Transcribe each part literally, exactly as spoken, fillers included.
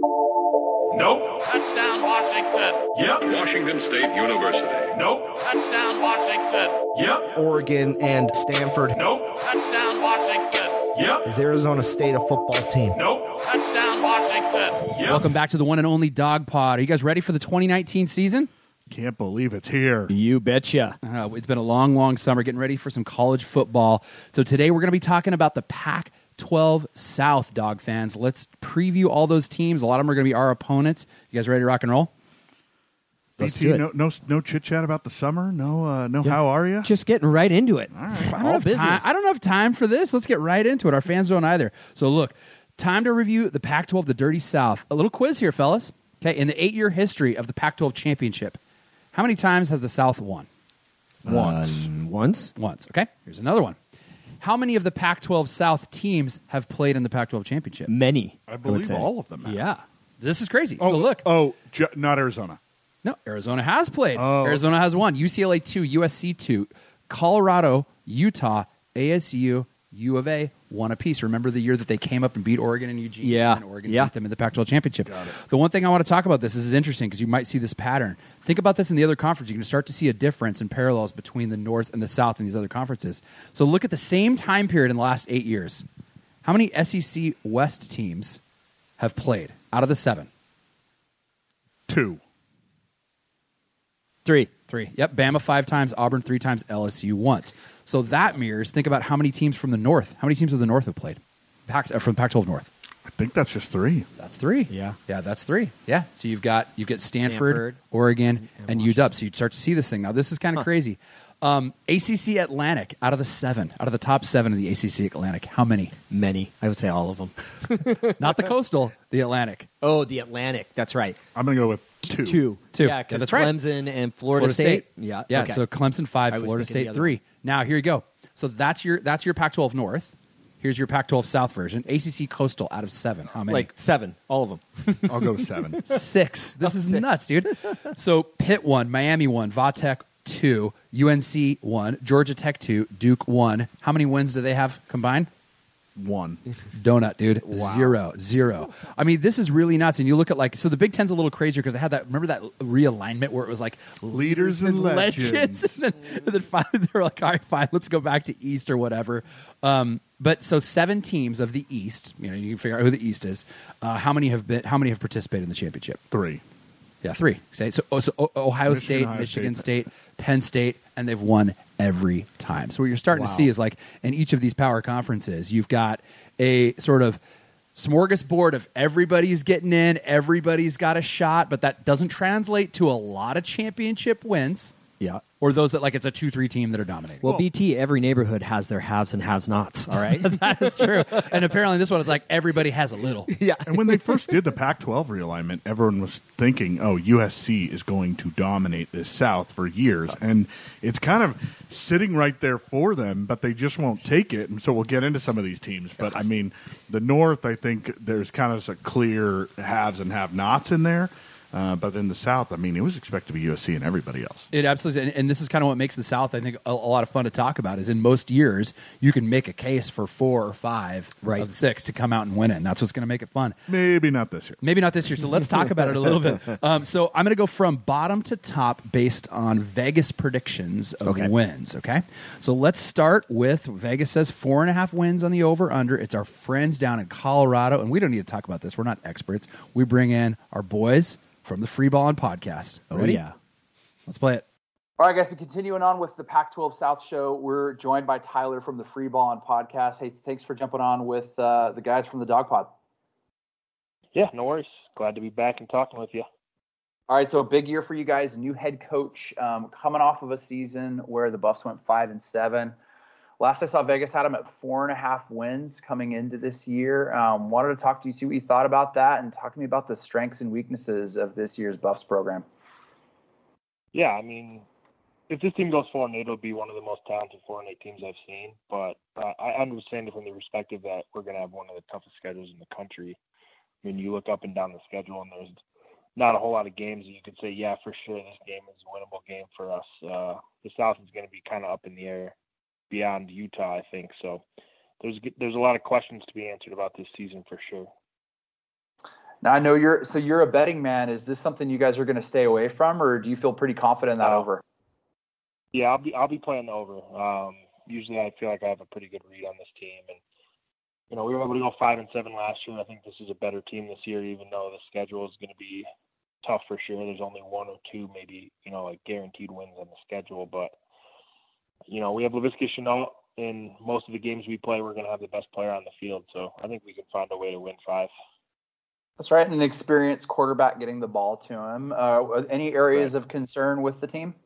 Nope. Touchdown, Washington. Yep. Washington State University. Nope. Touchdown, Washington. Yep. Oregon and Stanford. Nope. Touchdown, Washington. Yep. Is Arizona State a football team? Nope. Touchdown, Washington. Yep. Welcome back to the one and only Dog Pod. Are you guys ready for the twenty nineteen season? Can't believe it's here. You betcha. Uh, it's been a long, long summer getting ready for some college football. So today we're going to be talking about the Pac twelve South, Dog fans. Let's preview all those teams. A lot of them are going to be our opponents. You guys ready to rock and roll? Let's B T, do it. no, no, no chit chat about the summer. No, uh, no. How are you? Just getting right into it. All right. I don't, All have time. business. I don't have time for this. Let's get right into it. Our fans don't either. So look, time to review the Pac twelve, the Dirty South. A little quiz here, fellas. Okay, in the eight-year history of the Pac twelve championship, how many times has the South won? Once. Um, once. Once. Okay, here's another one. How many of the Pac twelve South teams have played in the Pac twelve championship? Many. I would believe say. all of them. have. Yeah. This is crazy. Oh, so look. Oh, ju- not Arizona. No, Arizona has played. Oh. Arizona has won. U C L A two, U S C two, Colorado, Utah, A S U, U of A, one apiece. Remember the year that they came up and beat Oregon and Eugene? Yeah. And Oregon Yeah. beat them in the Pac twelve championship. The one thing I want to talk about this, this is interesting because you might see this pattern. Think about this in the other conference. You can start to see a difference in parallels between the North and the South in these other conferences. So look at the same time period in the last eight years. How many S E C West teams have played out of the seven? Two. Three. Three. Yep. Bama five times, Auburn three times, L S U once. So that mirrors, think about how many teams from the North, how many teams of the North have played Pac, uh, from Pac twelve North. I think that's just three. That's three. Yeah. Yeah, that's three. Yeah. So you've got you've got Stanford, Stanford, Oregon, and, and U W. So you start to see this thing. Now, this is kind of Huh. crazy. Um, A C C Atlantic, out of the seven, out of the top seven of the A C C Atlantic, how many? Many. I would say all of them. Not the Coastal, the Atlantic. Oh, the Atlantic. That's right. I'm going to go with two. Two. Two. Yeah, Yeah, because that's right. Clemson and Florida, State. Yeah. Yeah, okay. so Clemson five, I was Florida thinking the State other three. one. Now, here you go. So that's your that's your Pac twelve North. Here's your Pac twelve South version. A C C Coastal out of seven. How many? Like seven. All of them. I'll go with seven. Six. This is Six. nuts, dude. So Pitt one, Miami one, Vatech two, U N C one, Georgia Tech two, Duke one. How many wins do they have combined? One. Donut, dude. Zero. Zero. I mean, this is really nuts. And you look at like, so the Big Ten's a little crazier because they had that, remember that realignment where it was like Leaders and legends. and, then, and then finally they were like, all right, fine, let's go back to East or whatever. Um, but so seven teams of the East, you know, you can figure out who the East is. Uh, how many have been, how many have participated in the championship? Three. Yeah, three. So, so, oh, so O- Ohio Michigan, State, Ohio Michigan State. State, Penn State, and they've won every time. So what you're starting to Wow. see is like in each of these power conferences, you've got a sort of smorgasbord of everybody's getting in, everybody's got a shot, but that doesn't translate to a lot of championship wins Yeah. or those that like it's a two three team that are dominating. Well, B T, every neighborhood has their haves and have-nots, all right? That is true. And apparently this one is like everybody has a little. Yeah. And when they first did the Pac twelve realignment, everyone was thinking, oh, U S C is going to dominate this South for years. And it's kind of sitting right there for them, but they just won't take it. And so we'll get into some of these teams. But, I mean, the North, I think there's kind of a clear haves and have-nots in there. Uh, but in the South, I mean, it was expected to be U S C and everybody else. It absolutely is. And, and this is kind of what makes the South, I think, a, a lot of fun to talk about is in most years, you can make a case for four or five Right. of the six to come out and win it. And that's what's going to make it fun. Maybe not this year. Maybe not this year. So let's talk about it a little bit. Um, so I'm going to go from bottom to top based on Vegas predictions of Okay. wins. Okay. So let's start with Vegas says four and a half wins on the over under. It's our friends down in Colorado. And we don't need to talk about this. We're not experts. We bring in our boys from the Free Ballin' Podcast. Oh, Ready? yeah. Let's play it. All right, guys, so continuing on with the Pac twelve South show, we're joined by Tyler from the Free Ballin' Podcast. Hey, thanks for jumping on with uh, the guys from the Dog Pod. Yeah, no worries. Glad to be back and talking with you. All right, so a big year for you guys, new head coach, um, coming off of a season where the Buffs went five and seven. Last I saw, Vegas had them at four and a half wins coming into this year. Um, wanted to talk to you, see what you thought about that, and talk to me about the strengths and weaknesses of this year's Buffs program. Yeah, I mean, if this team goes four and eight, it'll be one of the most talented four and eight teams I've seen. But uh, I understand it from the perspective that we're going to have one of the toughest schedules in the country. I mean, you look up and down the schedule, and there's not a whole lot of games that you could say, yeah, for sure, this game is a winnable game for us. Uh, the South is going to be kind of up in the air beyond Utah, I think. So there's there's a lot of questions to be answered about this season for sure. Now I know you're so you're a betting man. Is this something you guys are going to stay away from, or do you feel pretty confident in that Uh, over? Yeah, I'll be I'll be playing the over. Um, usually, I feel like I have a pretty good read on this team, and you know we were able to go five and seven last year. I think this is a better team this year, even though the schedule is going to be tough for sure. There's only one or two, maybe you know, like guaranteed wins on the schedule, but you know we have Laviska Shenault. In most of the games we play, we're going to have the best player on the field, so I think we can find a way to win five. That's right. An experienced quarterback getting the ball to him. Uh, any areas Right. of concern with the team?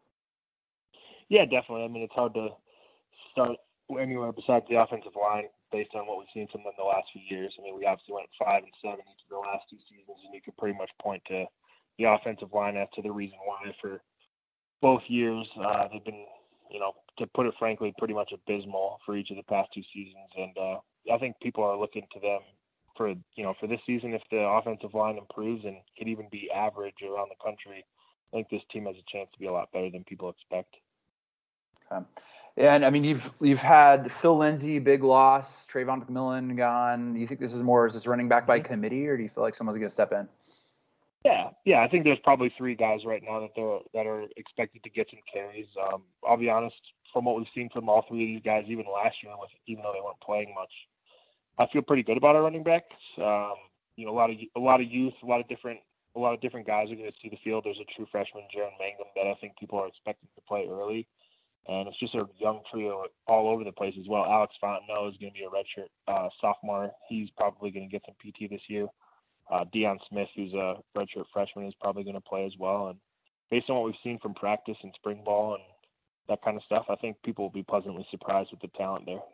Yeah, definitely. I mean, it's hard to start anywhere besides the offensive line based on what we've seen from them the last few years. I mean, we obviously went five and seven each of the last two seasons, and you could pretty much point to the offensive line as to the reason why for both years. Uh, they've been, you know, to put it frankly, pretty much abysmal for each of the past two seasons. And uh, I think people are looking to them for, you know, for this season. If the offensive line improves and could even be average around the country, I think this team has a chance to be a lot better than people expect. Okay. And I mean, you've you've had Phil Lindsay, big loss, Trayvon McMillan gone. Do you think this is more, is this running back by committee, or do you feel like someone's going to step in? Yeah, yeah, I think there's probably three guys right now that they're that are expected to get some carries. Um, I'll be honest, from what we've seen from all three of these guys, even last year, with even though they weren't playing much, I feel pretty good about our running backs. Um, you know, a lot of a lot of youth, a lot of different a lot of different guys are going to see the field. There's a true freshman, Jaron Mangum, that I think people are expecting to play early, and it's just a young trio all over the place as well. Alex Fontenot is going to be a redshirt uh, sophomore. He's probably going to get some P T this year. Uh, Deion Smith, who's a redshirt freshman, is probably going to play as well. And based on what we've seen from practice and spring ball and that kind of stuff, I think people will be pleasantly surprised with the talent there.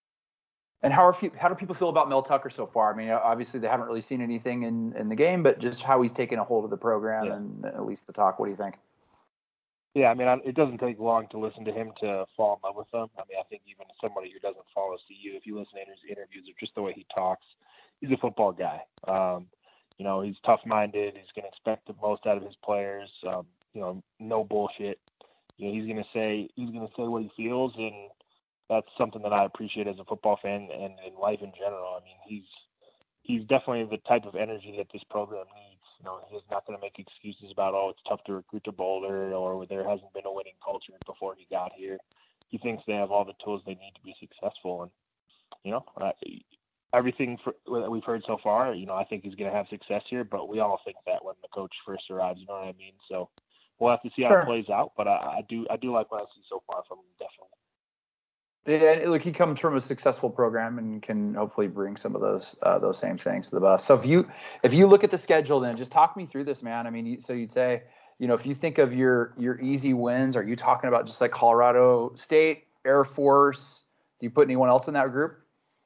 And how are how do people feel about Mel Tucker so far? I mean, obviously they haven't really seen anything in, in the game, but just how he's taken a hold of the program Yeah. and at least the talk. What do you think? Yeah, I mean, I, it doesn't take long to listen to him to fall in love with him. I mean, I think even somebody who doesn't follow C U, if you listen to his interviews or just the way he talks, he's a football guy. Um, you know, he's tough-minded. He's going to expect the most out of his players. Um, you know, no bullshit. You know, he's going to say he's going to say what he feels, and that's something that I appreciate as a football fan and in life in general. I mean, he's he's definitely the type of energy that this program needs. You know, he's not going to make excuses about, oh, it's tough to recruit to Boulder, or there hasn't been a winning culture before he got here. He thinks they have all the tools they need to be successful, and you know, uh, everything for, that we've heard so far, you know, I think he's going to have success here. But we all think that when the coach first arrives, you know what I mean. So we'll have to see Sure. how it plays out. But I, I do, I do like what I see so far from him, definitely. Yeah, look, he comes from a successful program and can hopefully bring some of those uh, those same things to the Buffs. So if you if you look at the schedule, then just talk me through this, man. I mean, you, so you'd say, you know, if you think of your your easy wins, are you talking about just like Colorado State, Air Force? Do you put anyone else in that group?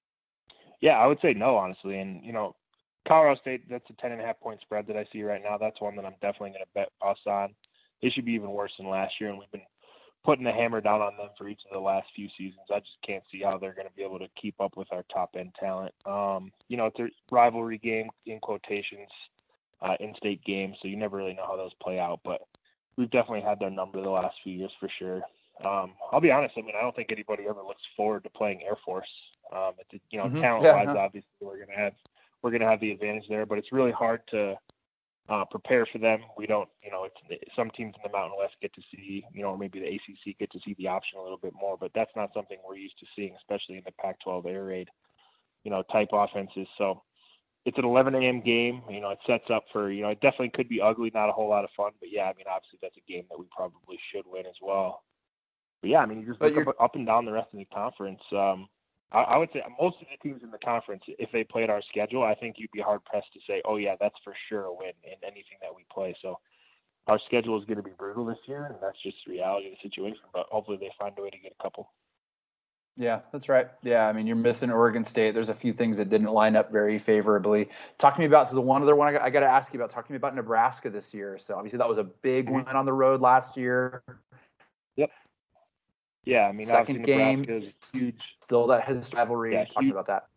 Yeah, I would say no, honestly. And you know, Colorado State, that's a ten and a half point spread that I see right now. That's one that I'm definitely going to bet us on. They should be even worse than last year, and we've been putting the hammer down on them for each of the last few seasons. I just can't see how they're going to be able to keep up with our top end talent. Um, you know, it's a rivalry game in quotations, uh, in-state game, so you never really know how those play out. But we've definitely had their number the last few years for sure. Um, I'll be honest. I mean, I don't think anybody ever looks forward to playing Air Force. Um, it's, you know, Mhm. talent-wise, Yeah, huh. obviously we're going to have we're going to have the advantage there, but it's really hard to uh, prepare for them. We don't, you know, it's, some teams in the Mountain West get to see, you know, or maybe the A C C get to see the option a little bit more, but that's not something we're used to seeing, especially in the Pac twelve air raid, you know, type offenses. So it's an eleven a.m. game. You know, it sets up for, you know, it definitely could be ugly, not a whole lot of fun, but yeah, I mean, obviously that's a game that we probably should win as well. But yeah, I mean, you just But look up, up and down the rest of the conference. Um, I, I would say most of the teams in the conference, if they played our schedule, I think you'd be hard pressed to say, oh yeah, that's for sure a win in anything that we play. So our schedule is going to be brutal this year, and that's just the reality of the situation. But hopefully they find a way to get a couple. Yeah, that's right. Yeah, I mean, you're missing Oregon State. There's a few things that didn't line up very favorably. Talk to me about, so the one other one I got, I got to ask you about, talk to me about Nebraska this year. So obviously that was a big Mhm. win on the road last year. Yep. Yeah, I mean, Second obviously game, Nebraska is huge. Still that his rivalry. Yeah, Talk to me huge- about that.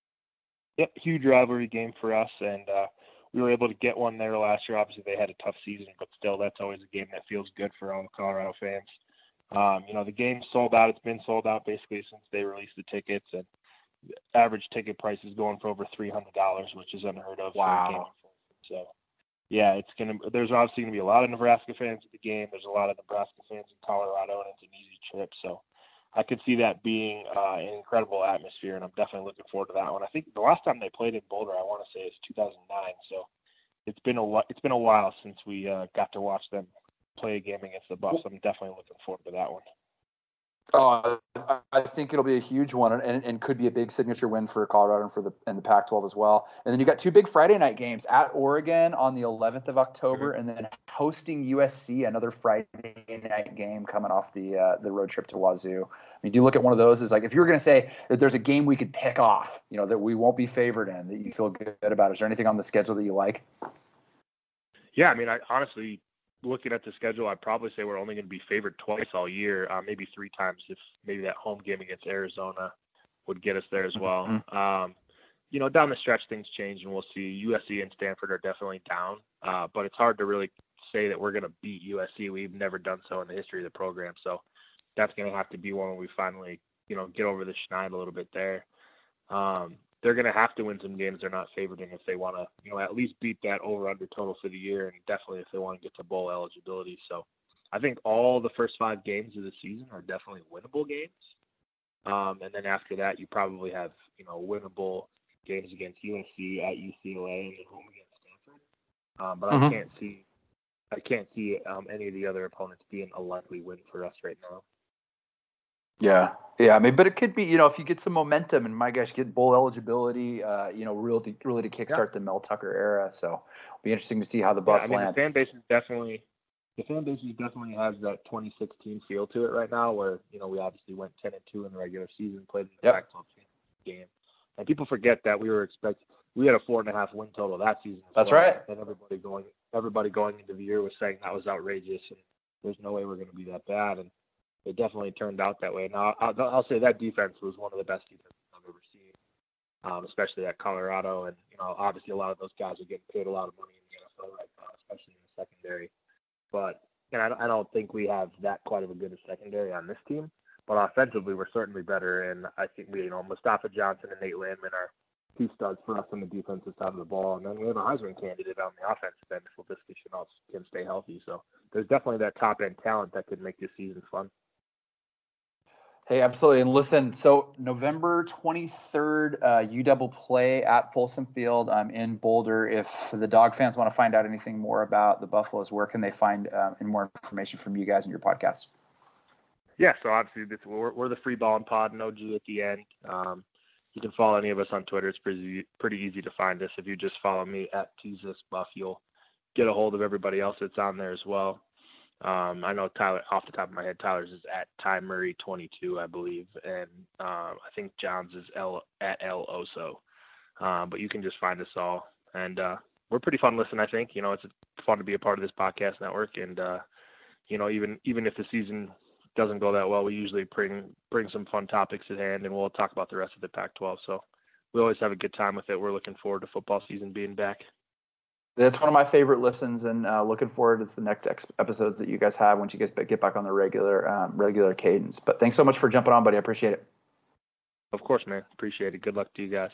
Yep, huge rivalry game for us, and uh, we were able to get one there last year. Obviously, they had a tough season, but still, that's always a game that feels good for all the Colorado fans. Um, you know, the game's sold out. It's been sold out basically since they released the tickets, and the average ticket price is going for over three hundred dollars, which is unheard of Wow. for a game in So, yeah, it's gonna. There's obviously gonna be a lot of Nebraska fans at the game. There's a lot of Nebraska fans in Colorado, and it's an easy trip. So, I could see that being uh, an incredible atmosphere, and I'm definitely looking forward to that one. I think the last time they played in Boulder, I want to say, is two thousand nine. So, it's been a wh- it's been a while since we uh, got to watch them play a game against the Buffs. I'm definitely looking forward to that one. Oh, I- I think it'll be a huge one, and, and could be a big signature win for Colorado and for the and the Pac twelve as well. And then you got two big Friday night games at Oregon on the eleventh of October, and then hosting U S C, another Friday night game coming off the uh, the road trip to Wazoo. I mean, do you look at one of those as like, if you were going to say that there's a game we could pick off, you know, that we won't be favored in, that you feel good about? Is there anything on the schedule that you like? Yeah, I mean, I honestly, looking at the schedule, I'd probably say we're only going to be favored twice all year, uh, maybe three times if maybe that home game against Arizona would get us there as well. Mm-hmm. Um, you know, down the stretch, things change, and we'll see. U S C and Stanford are definitely down, uh, but it's hard to really say that we're going to beat U S C. We've never done so in the history of the program, so that's going to have to be one where we finally, you know, get over the schneid a little bit there. Um, they're going to have to win some games they're not favored in if they want to, you know, at least beat that over-under total for the year, and definitely if they want to get to bowl eligibility. So I think all the first five games of the season are definitely winnable games. Um, and then after that, you probably have, you know, winnable games against U S C, at U C L A, and then home against Stanford. Um, but Mm-hmm. I can't see, I can't see um, any of the other opponents being a likely win for us right now. Yeah, yeah. I mean, but it could be, you know, if you get some momentum and my gosh, get bowl eligibility, uh, you know, really, really to kickstart yeah. the Mel Tucker era. So it'll be interesting to see how the Buffs yeah, I mean, land. The fan base is definitely, the fan base definitely has that twenty sixteen feel to it right now, where, you know, we obviously went ten and two in the regular season, played in the yep. Pac twelve game, and people forget that we were expecting, we had a four and a half win total that season. That's well, right. And everybody going, everybody going into the year was saying that was outrageous, and there's no way we're going to be that bad. And it definitely turned out that way. Now, I'll, I'll say that defense was one of the best defenses I've ever seen, um, especially at Colorado. And, you know, obviously a lot of those guys are getting paid a lot of money in the N F L right now, especially in the secondary. But and I, I don't think we have that quite of a good secondary on this team. But offensively, we're certainly better. And I think we, you know, Mustafa Johnson and Nate Landman are two studs for us on the defensive side of the ball. And then we have a Heisman candidate on the offensive end if Laviska Shenault can stay healthy. So there's definitely that top-end talent that could make this season fun. Hey, absolutely. And listen, so November twenty-third, uh, U W play at Folsom Field um, in Boulder. If the Dog fans want to find out anything more about the Buffaloes, where can they find um, and more information from you guys and your podcast? Yeah, so obviously this, we're, we're the Free Ballin' Pod, no G at the end. Um, you can follow any of us on Twitter. It's pretty pretty easy to find us. If you just follow me at TeasusBuff, you'll get a hold of everybody else that's on there as well. Um, I know Tyler, off the top of my head, Tyler's is at Ty Murray twenty-two, I believe, and uh, I think John's is L, at L Oso. Uh, but you can just find us all, and uh, we're pretty fun to listen. I think you know it's fun to be a part of this podcast network, and uh, you know even even if the season doesn't go that well, we usually bring bring some fun topics at hand, and we'll talk about the rest of the Pac twelve. So we always have a good time with it. We're looking forward to football season being back. That's one of my favorite listens, and uh, looking forward to the next ex- episodes that you guys have once you guys get back on the regular um, regular cadence. But thanks so much for jumping on, buddy. I appreciate it. Of course, man. Appreciate it. Good luck to you guys.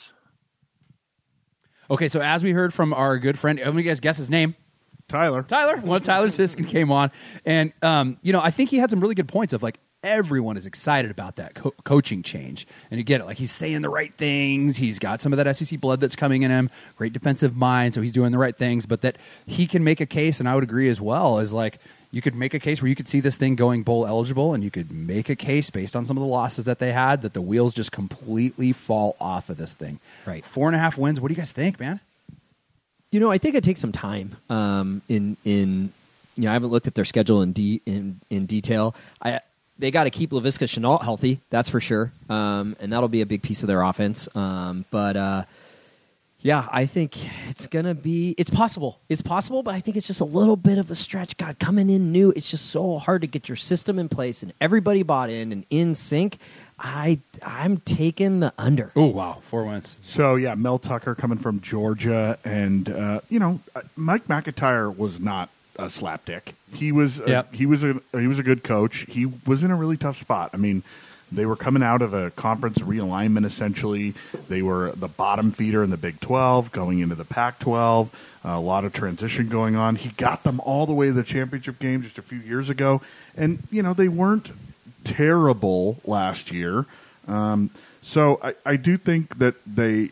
Okay, so as we heard from our good friend, let me guys guess his name. Tyler. Tyler. One Tyler Siskin came on, and um, you know, I think he had some really good points of like, everyone is excited about that co- coaching change. And you get it. Like, he's saying the right things. He's got some of that S E C blood that's coming in him. Great defensive mind. So he's doing the right things. But that he can make a case, and I would agree as well, is like you could make a case where you could see this thing going bowl eligible, and you could make a case based on some of the losses that they had that the wheels just completely fall off of this thing. Right. Four and a half wins. What do you guys think, man? You know, I think it takes some time um, in, in, you know, I haven't looked at their schedule in de- in, in detail. I, They got to keep Laviska Shenault healthy, that's for sure, um, and that'll be a big piece of their offense. Um, but uh, yeah, I think it's gonna be. It's possible. It's possible, but I think it's just a little bit of a stretch. God, coming in new, it's just so hard to get your system in place and everybody bought in and in sync. I I'm taking the under. Oh wow, four wins. So yeah, Mel Tucker coming from Georgia, and uh, you know, Mike McIntyre was not a slapdick. He was a, yep. he was a he was a good coach. He was in a really tough spot. I mean, They were coming out of a conference realignment, essentially. They were the bottom feeder in the Big twelve, going into the Pac twelve. Uh, a lot of transition going on. He got them all the way to the championship game just a few years ago. And, you know, they weren't terrible last year. Um, so I, I do think that they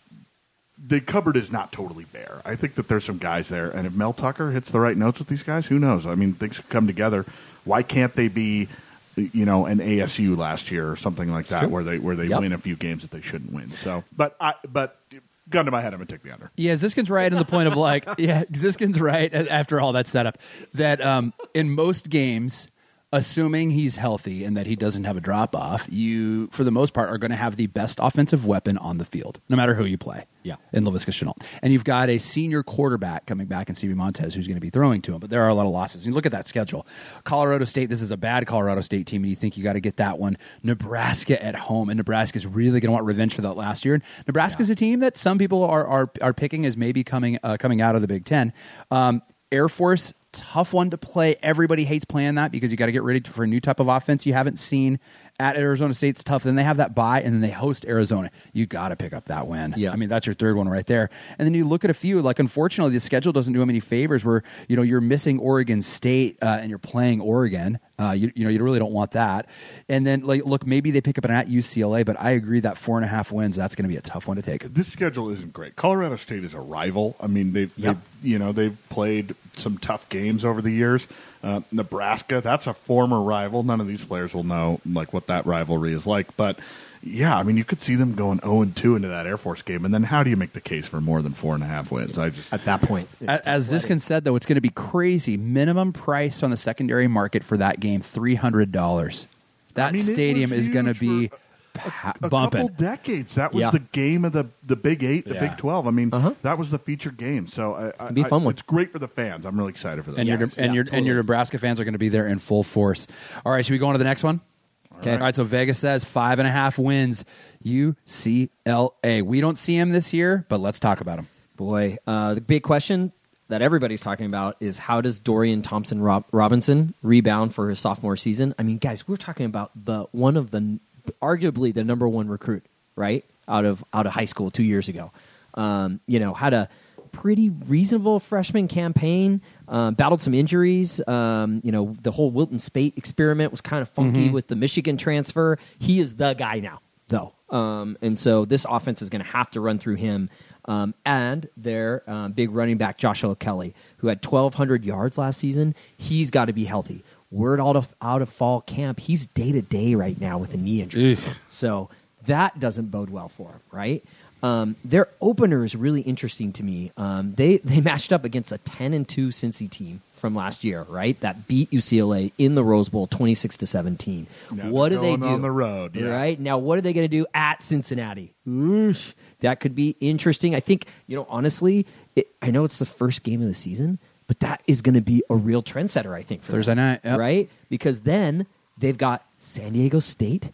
the cupboard is not totally bare. I think that there's some guys there. And if Mel Tucker hits the right notes with these guys, who knows? I mean, things could come together. Why can't they be, you know, an A S U last year or something like that, True. where they where they Yep. win a few games that they shouldn't win? So, but I, but gun to my head, I'm gonna take the under. Yeah, Ziskin's right in the point of like, yeah, Ziskin's right after all that setup that um, in most games, assuming he's healthy and that he doesn't have a drop off, you, for the most part, are going to have the best offensive weapon on the field, no matter who you play. Yeah. In Laviska Shenault. And you've got a senior quarterback coming back in Stevie Montez who's going to be throwing to him, but there are a lot of losses. And you look at that schedule. Colorado State, this is a bad Colorado State team, and you think you got to get that one. Nebraska at home, and Nebraska's really going to want revenge for that last year. And Nebraska's yeah. a team that some people are are, are picking as maybe coming uh, coming out of the Big Ten. Um, Air Force, tough one to play. Everybody hates playing that because you got to get ready for a new type of offense you haven't seen at Arizona State. It's tough. Then they have that bye, and then they host Arizona. You got to pick up that win. Yeah. I mean, that's your third one right there. And then you look at a few. Like, unfortunately, the schedule doesn't do them any favors. Where you know you're missing Oregon State uh, and you're playing Oregon. Uh, you, you know you really don't want that. And then like look, maybe they pick up an at U C L A, but I agree that four and a half wins. That's going to be a tough one to take. This schedule isn't great. Colorado State is a rival. I mean, they've, Yep. they've you know they've played some tough games over the years. Uh, Nebraska, that's a former rival. None of these players will know like what that rivalry is like, but yeah, I mean, you could see them going oh and two into that Air Force game, and then how do you make the case for more than four and a half wins? I just At that point, it's As, as just Ziskin said, though, it's going to be crazy. Minimum price on the secondary market for that game, three hundred dollars. That I mean, it stadium was is going to huge be for pa- a bumping. couple decades. That was Yeah. the game of the the Big Eight, the Yeah. Big Twelve. I mean, Uh-huh. that was the featured game. So I, it's gonna be a fun one. It's great for the fans. I'm really excited for that. And your Yeah, and your yeah, and your totally. Nebraska fans are going to be there in full force. All right, should we go on to the next one? Okay. All right, so Vegas says five and a half wins. U C L A. We don't see him this year, but let's talk about him. Boy, uh, the big question that everybody's talking about is how does Dorian Thompson Rob- Robinson rebound for his sophomore season? I mean, guys, we're talking about the one of the arguably the number one recruit, right, out of out of high school two years ago. Um, you know, had a pretty reasonable freshman campaign. Um, battled some injuries. Um, you know, the whole Wilton Spate experiment was kind of funky with the Michigan transfer. He is the guy now, though. Um, and so this offense is going to have to run through him. Um, and their um, big running back, Joshua Kelly, who had twelve hundred yards last season, he's got to be healthy. Word out of, out of fall camp, he's day-to-day right now with a knee injury. Eugh. So that doesn't bode well for him, right? Um, their opener is really interesting to me. Um, they they matched up against a ten and two Cincy team from last year, right? That beat U C L A in the Rose Bowl, twenty six to seventeen. Now What do they're they going do on the road? Yeah. Right now, what are they going to do at Cincinnati? Oosh. That could be interesting. I think you know, honestly, it, I know it's the first game of the season, but that is going to be a real trendsetter. I think for Thursday them, night, yep. right? Because then they've got San Diego State,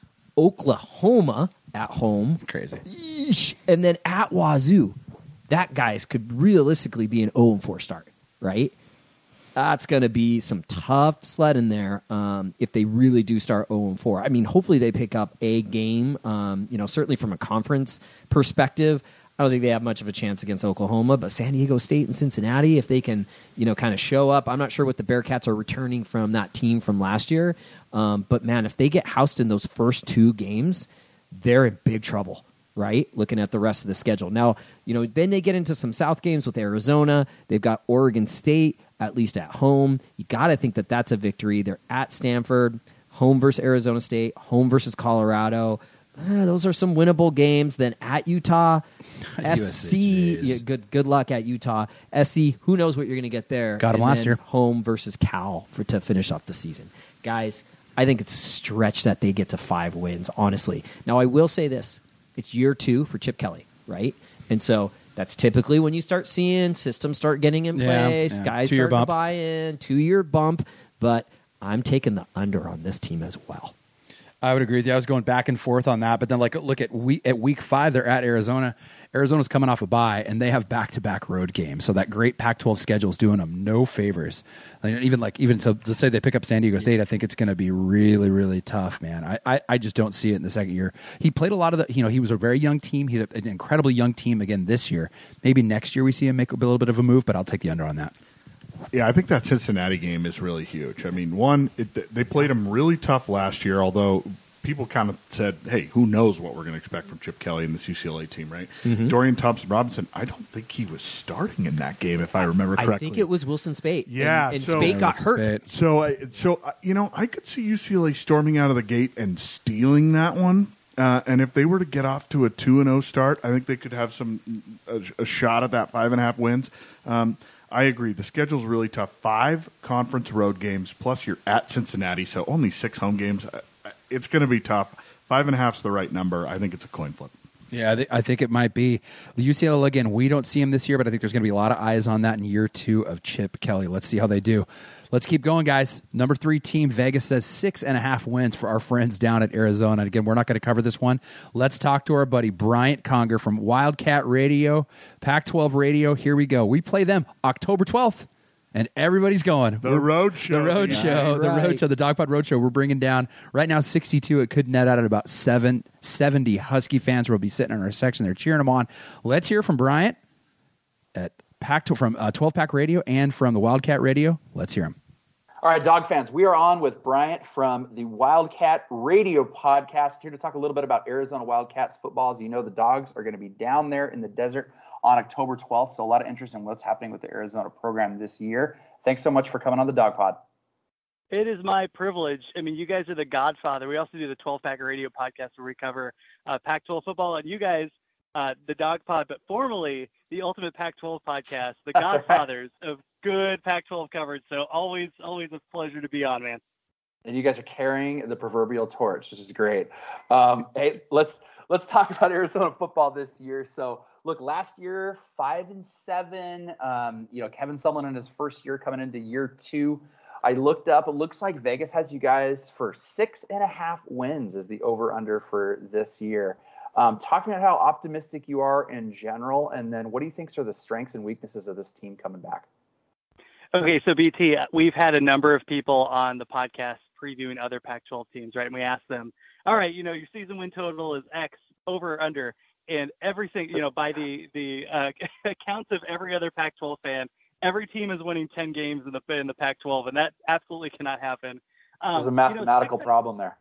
Oklahoma at home. Crazy. Yeesh. And then at Wazoo, that guys could realistically be an oh and four start, right? That's going to be some tough sledding there um, if they really do start oh and four. I mean, hopefully they pick up a game, um, you know, certainly from a conference perspective. I don't think they have much of a chance against Oklahoma, but San Diego State and Cincinnati, if they can, you know, kind of show up. I'm not sure what the Bearcats are returning from that team from last year, um, but man, if they get housed in those first two games, they're in big trouble, right? Looking at the rest of the schedule. Now, you know, then they get into some South games with Arizona. They've got Oregon State, at least at home. You got to think that that's a victory. They're at Stanford, home versus Arizona State, home versus Colorado. Uh, those are some winnable games. Then at Utah, S C. jeez. Yeah, good good luck at Utah. S C, who knows what you're going to get there. Got 'em And last then year. Home versus Cal for to finish off the season. Guys, I think it's a stretch that they get to five wins, honestly. Now, I will say this. It's year two for Chip Kelly, right? And so that's typically when you start seeing systems start getting in Yeah, place, yeah. guys Two-year starting to bump. buy in, two-year bump. But I'm taking the under on this team as well. I would agree with you. I was going back and forth on that, but then like look at week at week five, they're at Arizona. Arizona's coming off a bye, and they have back-to-back road games. So that great Pac twelve schedule is doing them no favors. Like, even like even so, let's say they pick up San Diego State. I think it's going to be really, really tough, man. I, I I just don't see it in the second year. He played a lot of the. You know, he was a very young team. He's an incredibly young team again this year. Maybe next year we see him make a little bit of a move, but I'll take the under on that. Yeah, I think that Cincinnati game is really huge. I mean, one, it, they played them really tough last year, although people kind of said, hey, who knows what we're going to expect from Chip Kelly and this U C L A team, right? Mm-hmm. Dorian Thompson-Robinson, I don't think he was starting in that game, if I remember correctly. I think it was Wilson Spate. Yeah. And, and so, Spate got hurt. Spate. So, I, so you know, I could see U C L A storming out of the gate and stealing that one. Uh, and if they were to get off to a two and oh start, I think they could have some a, a shot at that five and a half wins. Um, I agree. The schedule's really tough. Five conference road games, plus you're at Cincinnati, so only six home games. It's going to be tough. Five and a half's the right number. I think it's a coin flip. Yeah, I, th- I think it might be. The U C L A, again, we don't see him this year, but I think there's going to be a lot of eyes on that in year two of Chip Kelly. Let's see how they do. Let's keep going, guys. Number three team, Vegas says six and a half wins for our friends down at Arizona. And again, we're not going to cover this one. Let's talk to our buddy Bryant Conger from Wildcat Radio, Pac twelve Radio. Here we go. We play them October twelfth. And everybody's going. The road show. The road yeah. show. The right. road show. The Dogpod Road Show. We're bringing down right now sixty-two. It could net out at about seven, seventy Husky fans will be sitting in our section there cheering them on. Let's hear from Bryant at Pac from uh, twelve Pack Radio and from the Wildcat Radio. Let's hear him. All right, dog fans, we are on with Bryant from the Wildcat Radio podcast, here to talk a little bit about Arizona Wildcats football. As you know, the Dogs are going to be down there in the desert on October twelfth, so a lot of interest in what's happening with the Arizona program this year. Thanks so much for coming on the Dog Pod. It is my privilege. I mean, you guys are the godfather. We also do the twelve Pack Radio podcast where we cover uh, Pac twelve football, and you guys, uh, the Dog Pod, but formerly the Ultimate Pac twelve podcast, the That's godfathers right. of good Pac twelve coverage. So always, always a pleasure to be on, man. And you guys are carrying the proverbial torch, which is great. Um, hey, let's let's talk about Arizona football this year. So, look, last year, five and seven. Um, you know, Kevin Sumlin in his first year coming into year two. I looked up. It looks like Vegas has you guys for six and a half wins as the over/under for this year. Um, talk about how optimistic you are in general, and then what do you think are the strengths and weaknesses of this team coming back? Okay, so B T, we've had a number of people on the podcast previewing other Pac twelve teams, right? And we asked them, all right, you know, your season win total is X, over or under, and everything, you know, by the the uh, accounts of every other Pac twelve fan, every team is winning ten games in the in the Pac twelve, and that absolutely cannot happen. Um, There's a mathematical you know, problem there.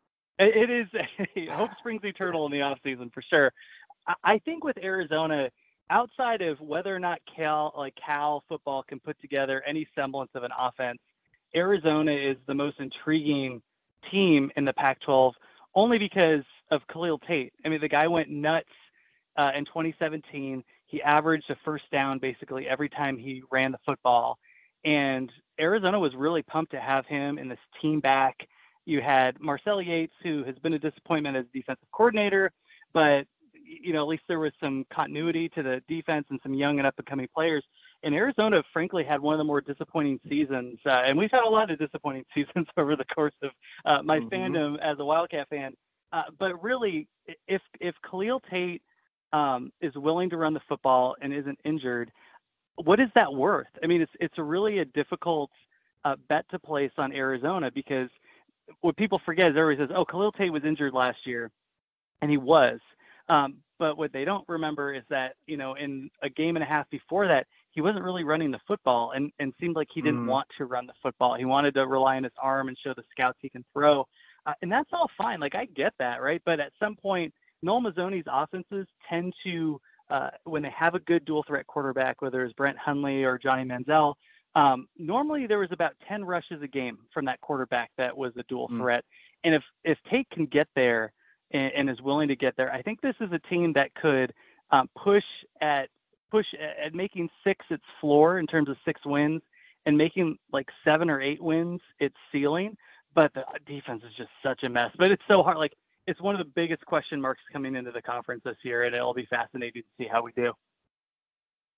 It is hope springs eternal in the offseason for sure. I think with Arizona, outside of whether or not Cal, like Cal football can put together any semblance of an offense, Arizona is the most intriguing team in the Pac twelve, only because of Khalil Tate. I mean, the guy went nuts uh, in twenty seventeen. He averaged a first down basically every time he ran the football. And Arizona was really pumped to have him in this team back. You had Marcel Yates, who has been a disappointment as defensive coordinator, but you know, at least there was some continuity to the defense and some young and up-and-coming players. And Arizona, frankly, had one of the more disappointing seasons. Uh, and we've had a lot of disappointing seasons over the course of uh, my mm-hmm. fandom as a Wildcat fan. Uh, but really, if if Khalil Tate um, is willing to run the football and isn't injured, what is that worth? I mean, it's it's a really a difficult uh, bet to place on Arizona, because what people forget is everybody says, oh, Khalil Tate was injured last year, and he was. Um, but what they don't remember is that, you know, in a game and a half before that, he wasn't really running the football and, and seemed like he didn't mm. want to run the football. He wanted to rely on his arm and show the scouts he can throw. Uh, and that's all fine. Like, I get that, right? But at some point, Noel Mazzoni's offenses tend to, uh, when they have a good dual threat quarterback, whether it's Brent Hundley or Johnny Manziel, um, normally there was about ten rushes a game from that quarterback that was a dual mm. threat. And if, if Tate can get there, and, and is willing to get there, I think this is a team that could um, push at push at making six its floor in terms of six wins, and making like seven or eight wins its ceiling. But the defense is just such a mess. But it's so hard. Like, it's one of the biggest question marks coming into the conference this year, and it'll be fascinating to see how we do.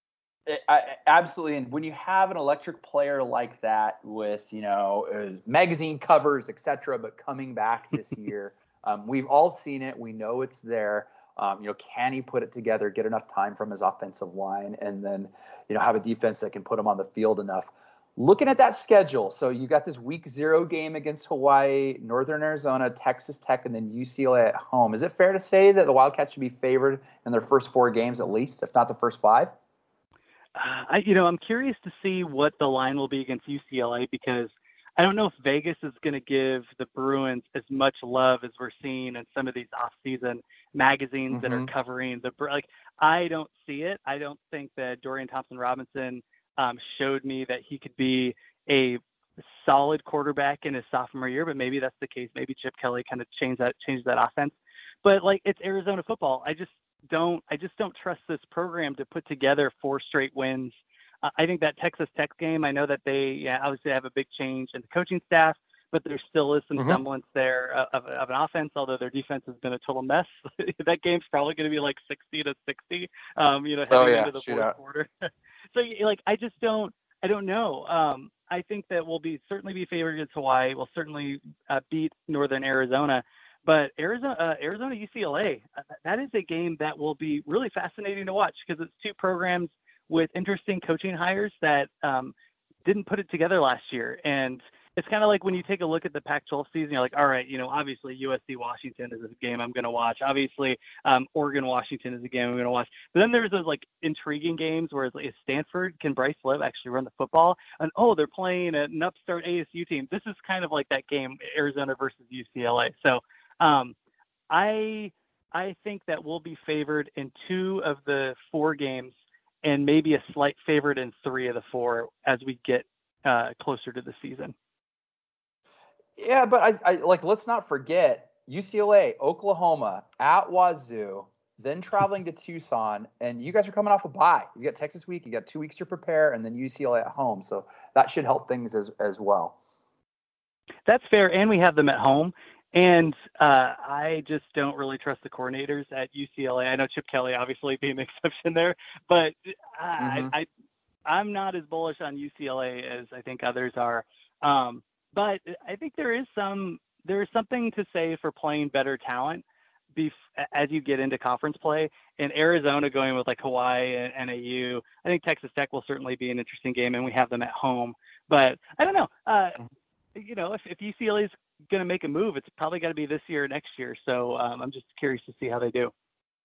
I, I- absolutely. And when you have an electric player like that with, you know, uh, magazine covers, et cetera, but coming back this year, um, we've all seen it. We know it's there. Um, you know, can he put it together, get enough time from his offensive line, and then, you know, have a defense that can put him on the field enough? Looking at that schedule, so you got this week zero game against Hawaii, Northern Arizona, Texas Tech, and then U C L A at home. Is it fair to say that the Wildcats should be favored in their first four games at least, if not the first five? Uh, I, you know, I'm curious to see what the line will be against U C L A, because I don't know if Vegas is going to give the Bruins as much love as we're seeing in some of these off-season magazines mm-hmm. that are covering the like. I don't see it. I don't think that Dorian Thompson-Robinson um, showed me that he could be a solid quarterback in his sophomore year, but maybe that's the case. Maybe Chip Kelly kind of changed that changed that offense. But like, it's Arizona football. I just don't I just don't trust this program to put together four straight wins. Uh, I think that Texas Tech game, I know that they yeah, obviously have a big change in the coaching staff, but there still is some mm-hmm. semblance there of, of an offense, although their defense has been a total mess. That game's probably going to be like sixty to sixty, um, you know, heading oh, yeah. into the Shoot fourth out. quarter. So, like, I just don't, I don't know. Um, I think that we'll be certainly be favored against Hawaii. We'll certainly uh, beat Northern Arizona. But Arizona, uh, Arizona U C L A, uh, that is a game that will be really fascinating to watch, because it's two programs with interesting coaching hires that um, didn't put it together last year. And it's kind of like when you take a look at the Pac twelve season, you're like, all right, you know, obviously U S C Washington is a game I'm going to watch. Obviously, um, Oregon Washington is a game I'm going to watch. But then there's those like intriguing games where it's like, is Stanford, can Bryce Love actually run the football? And oh, they're playing an upstart A S U team. This is kind of like that game, Arizona versus U C L A. So um, I I think that we'll be favored in two of the four games, and maybe a slight favorite in three of the four as we get uh, closer to the season. Yeah, but I, I like, let's not forget U C L A, Oklahoma, at Wazoo, then traveling to Tucson, and you guys are coming off a bye. You got Texas week, you got two weeks to prepare, and then U C L A at home. So that should help things as as well. That's fair, and we have them at home. And uh, I just don't really trust the coordinators at U C L A. I know Chip Kelly obviously being an exception there, but mm-hmm. I, I I'm not as bullish on U C L A as I think others are. Um, But I think there is some there is something to say for playing better talent bef- as you get into conference play. And Arizona going with like Hawaii and N A U, I think Texas Tech will certainly be an interesting game, and we have them at home. But I don't know. Uh, you know, if, if U C L A is going to make a move, it's probably got to be this year or next year. So um, I'm just curious to see how they do.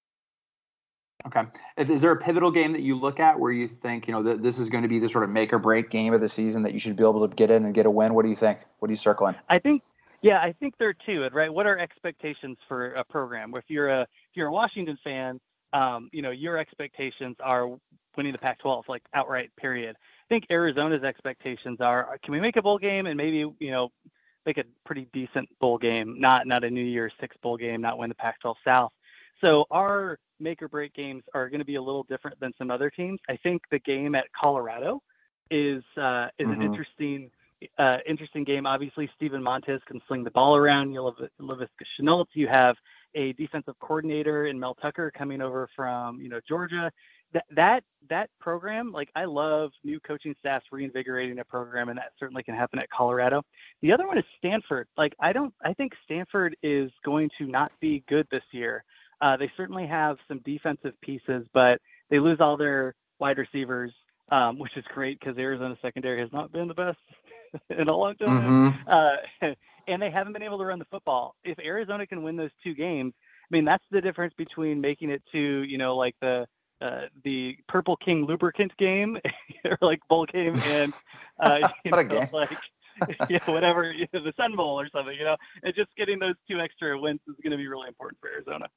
Okay. If, is there a pivotal game that you look at where you think, you know, th- this is going to be the sort of make or break game of the season that you should be able to get in and get a win? What do you think? What are you circling? I think, yeah, I think there are two, right? What are expectations for a program? If you're a, if you're a Washington fan, um, you know, your expectations are winning the Pac twelve, like outright, period. I think Arizona's expectations are, can we make a bowl game and maybe, you know, make a pretty decent bowl game, not, not a New Year's Six bowl game, not win the Pac twelve South. So our make or break games are going to be a little different than some other teams. I think the game at Colorado is uh, is mm-hmm. an interesting uh, interesting game. Obviously, Steven Montez can sling the ball around. You have Laviska Shenault. You have a defensive coordinator in Mel Tucker coming over from you know Georgia. That that that program, like I love new coaching staffs reinvigorating a program, and that certainly can happen at Colorado. The other one is Stanford. Like I don't, I think Stanford is going to not be good this year. Uh, they certainly have some defensive pieces, but they lose all their wide receivers, um, which is great because Arizona secondary has not been the best in a long time. Mm-hmm. Uh, and they haven't been able to run the football. If Arizona can win those two games, I mean, that's the difference between making it to, you know, like the uh, the Purple King lubricant game or like bowl game and uh, you know, game. like you know, whatever, you know, the Sun Bowl or something, you know, and just getting those two extra wins is going to be really important for Arizona.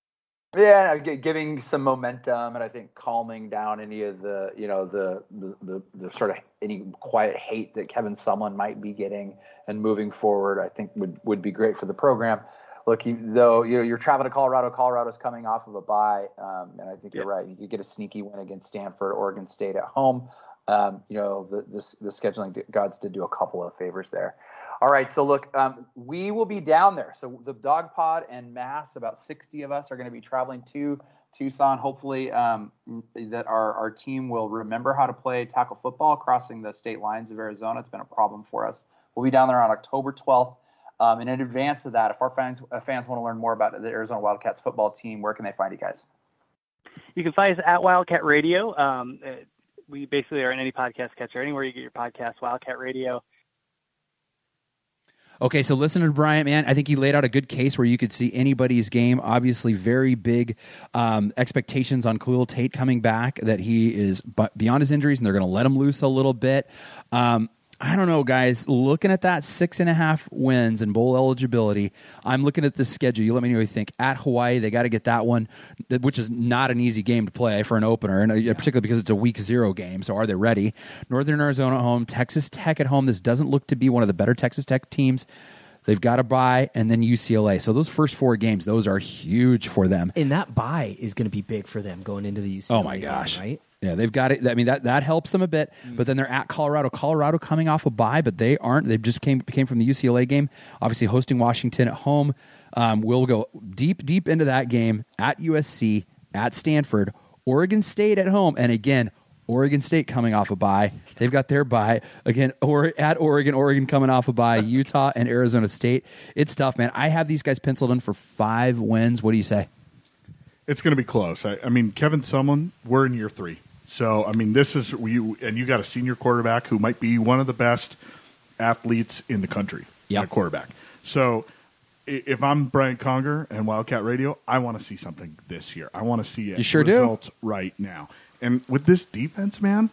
Yeah, giving some momentum, and I think calming down any of the, you know, the the, the, the sort of any quiet hate that Kevin Sumlin might be getting, and moving forward, I think would, would be great for the program. Look, you, though, you know, you're traveling to Colorado. Colorado's coming off of a bye, um, and I think yeah. you're right. You could get a sneaky win against Stanford, Oregon State at home. Um, you know, the, the the scheduling gods did do a couple of favors there. All right, so look, um, we will be down there. So the Dog Pod and Mass, about sixty of us, are going to be traveling to Tucson. Hopefully um, that our, our team will remember how to play tackle football crossing the state lines of Arizona. It's been a problem for us. We'll be down there on October twelfth. Um, and in advance of that, if our fans, uh, fans want to learn more about the Arizona Wildcats football team, where can they find you guys? You can find us at Wildcat Radio. Um, we basically are in any podcast catcher, anywhere you get your podcast, Wildcat Radio. Okay, so listen to Bryant, man. I think he laid out a good case where you could see anybody's game. Obviously, very big um, expectations on Khalil Tate coming back, that he is beyond his injuries, and they're going to let him loose a little bit. Um, I don't know, guys. Looking at that six and a half wins and bowl eligibility, I'm looking at the schedule. You let me know what you think. At Hawaii, they got to get that one, which is not an easy game to play for an opener, and particularly because it's a week zero game. So are they ready? Northern Arizona at home, Texas Tech at home. This doesn't look to be one of the better Texas Tech teams. They've got a bye, and then U C L A. So those first four games, those are huge for them. And that bye is going to be big for them going into the U C L A. Oh my gosh! Game, right? Yeah, they've got it. I mean, that, that helps them a bit. Mm. But then they're at Colorado. Colorado coming off a bye, but they aren't. They just came came from the U C L A game. Obviously, hosting Washington at home. Um, we'll go deep, deep into that game at U S C, at Stanford, Oregon State at home, and again, Oregon State coming off a bye. They've got their bye again. Or at Oregon, Oregon coming off a bye. Utah and Arizona State. It's tough, man. I have these guys penciled in for five wins. What do you say? It's going to be close. I, I mean, Kevin Sumlin, we're in year three. So, I mean, this is you, and you got a senior quarterback who might be one of the best athletes in the country. Yeah, quarterback. So, if I'm Brian Conger and Wildcat Radio, I want to see something this year. I want to see it. You sure results do. right now. And with this defense, man,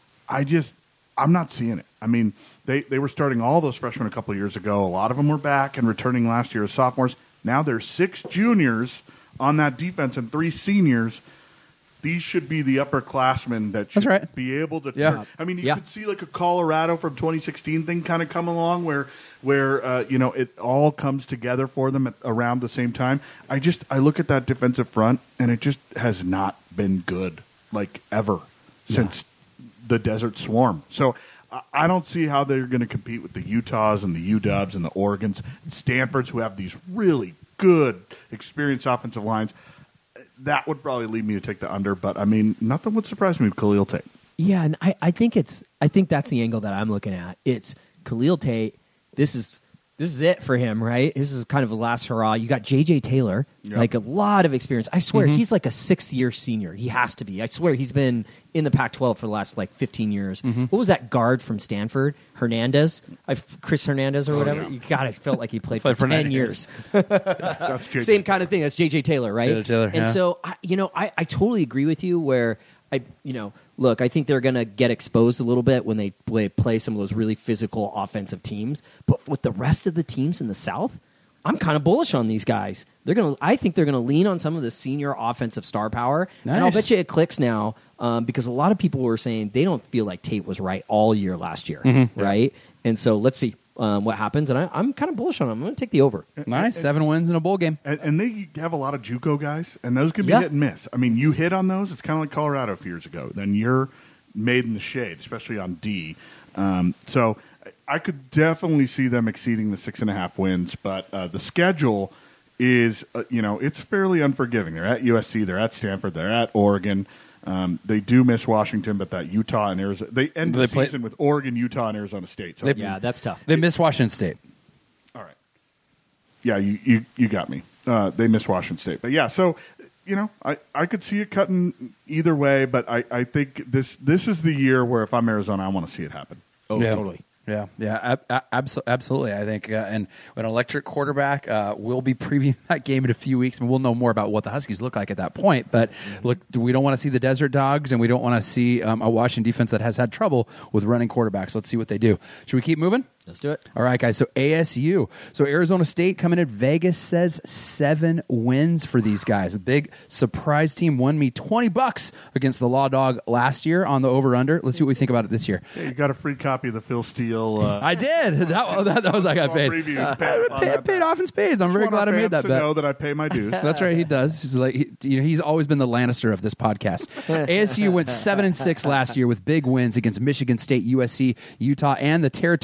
I just I'm not seeing it. I mean, they they were starting all those freshmen a couple of years ago. A lot of them were back and returning last year as sophomores. Now there's six juniors on that defense and three seniors. These should be the upperclassmen that should right. be able to yeah. turn. I mean, you yeah. could see like a Colorado from twenty sixteen thing kind of come along where, where uh, you know, it all comes together for them at, around the same time. I just I look at that defensive front, and it just has not been good, like, ever yeah. since the Desert Swarm. So I don't see how they're going to compete with the Utahs and the U W s and the Oregons, and Stanfords, who have these really good, experienced offensive lines. That would probably lead me to take the under, but I mean, nothing would surprise me with Khalil Tate. Yeah, and I, I think it's I think that's the angle that I'm looking at. It's Khalil Tate. This is this is it for him, right? This is kind of the last hurrah. You got J J Taylor, yep. like a lot of experience. I swear mm-hmm. he's like a sixth year senior. He has to be. I swear he's been in the Pac twelve for the last like fifteen years. Mm-hmm. What was that guard from Stanford? Hernandez, I, Chris Hernandez or whatever. Oh, yeah. You God, I felt like he played for ten years. That's J J Same kind of thing. That's J J Taylor, right? J J Taylor, and yeah. so I, you know, I, I totally agree with you. Where I, you know, look, I think they're going to get exposed a little bit when they play, play some of those really physical offensive teams. But with the rest of the teams in the South, I'm kind of bullish on these guys. They're going to. I think they're going to lean on some of the senior offensive star power, nice. and I'll bet you it clicks now um, because a lot of people were saying they don't feel like Tate was right all year last year, mm-hmm. right? And so let's see um, what happens. And I, I'm kind of bullish on them. I'm going to take the over. Nice, seven wins in a bowl game, and, and they have a lot of JUCO guys, and those can be yeah. hit and miss. I mean, you hit on those, it's kind of like Colorado a few years ago. Then you're made in the shade, especially on D. Um, so I could definitely see them exceeding the six and a half wins, but uh, the schedule is, uh, you know, it's fairly unforgiving. They're at U S C, they're at Stanford, they're at Oregon. Um, they do miss Washington, but that Utah and Arizona, they end they the play, season with Oregon, Utah, and Arizona State. So they, yeah, that's tough. They miss Washington State. All right. Yeah, you you, you got me. Uh, they miss Washington State, but yeah. So you know, I, I could see it cutting either way, but I, I think this this is the year where if I'm Arizona, I want to see it happen. Oh, yeah. totally. Yeah, yeah, ab- ab- absolutely. I think, uh, and an electric quarterback, uh, we'll be previewing that game in a few weeks, and we'll know more about what the Huskies look like at that point. But mm-hmm. look, we don't want to see the Desert Dogs, and we don't want to see um, a Washington defense that has had trouble with running quarterbacks. Let's see what they do. Should we keep moving? Let's do it. All right, guys. So A S U. So Arizona State coming in. Vegas says seven wins for these guys. A big surprise team won me twenty bucks against the Law Dog last year on the over-under. Let's see what we think about it this year. Yeah, you got a free copy of the Phil Steele. Uh, I did. That, that, that was I got paid. Preview, I paid, paid, paid off in spades. I'm Just very want glad I our made that fans to bet. know that I pay my dues. That's right. He does. He's like he, you know, he's always been the Lannister of this podcast. A S U went seven and six last year with big wins against Michigan State, U S C, Utah, and the Territorial Cup.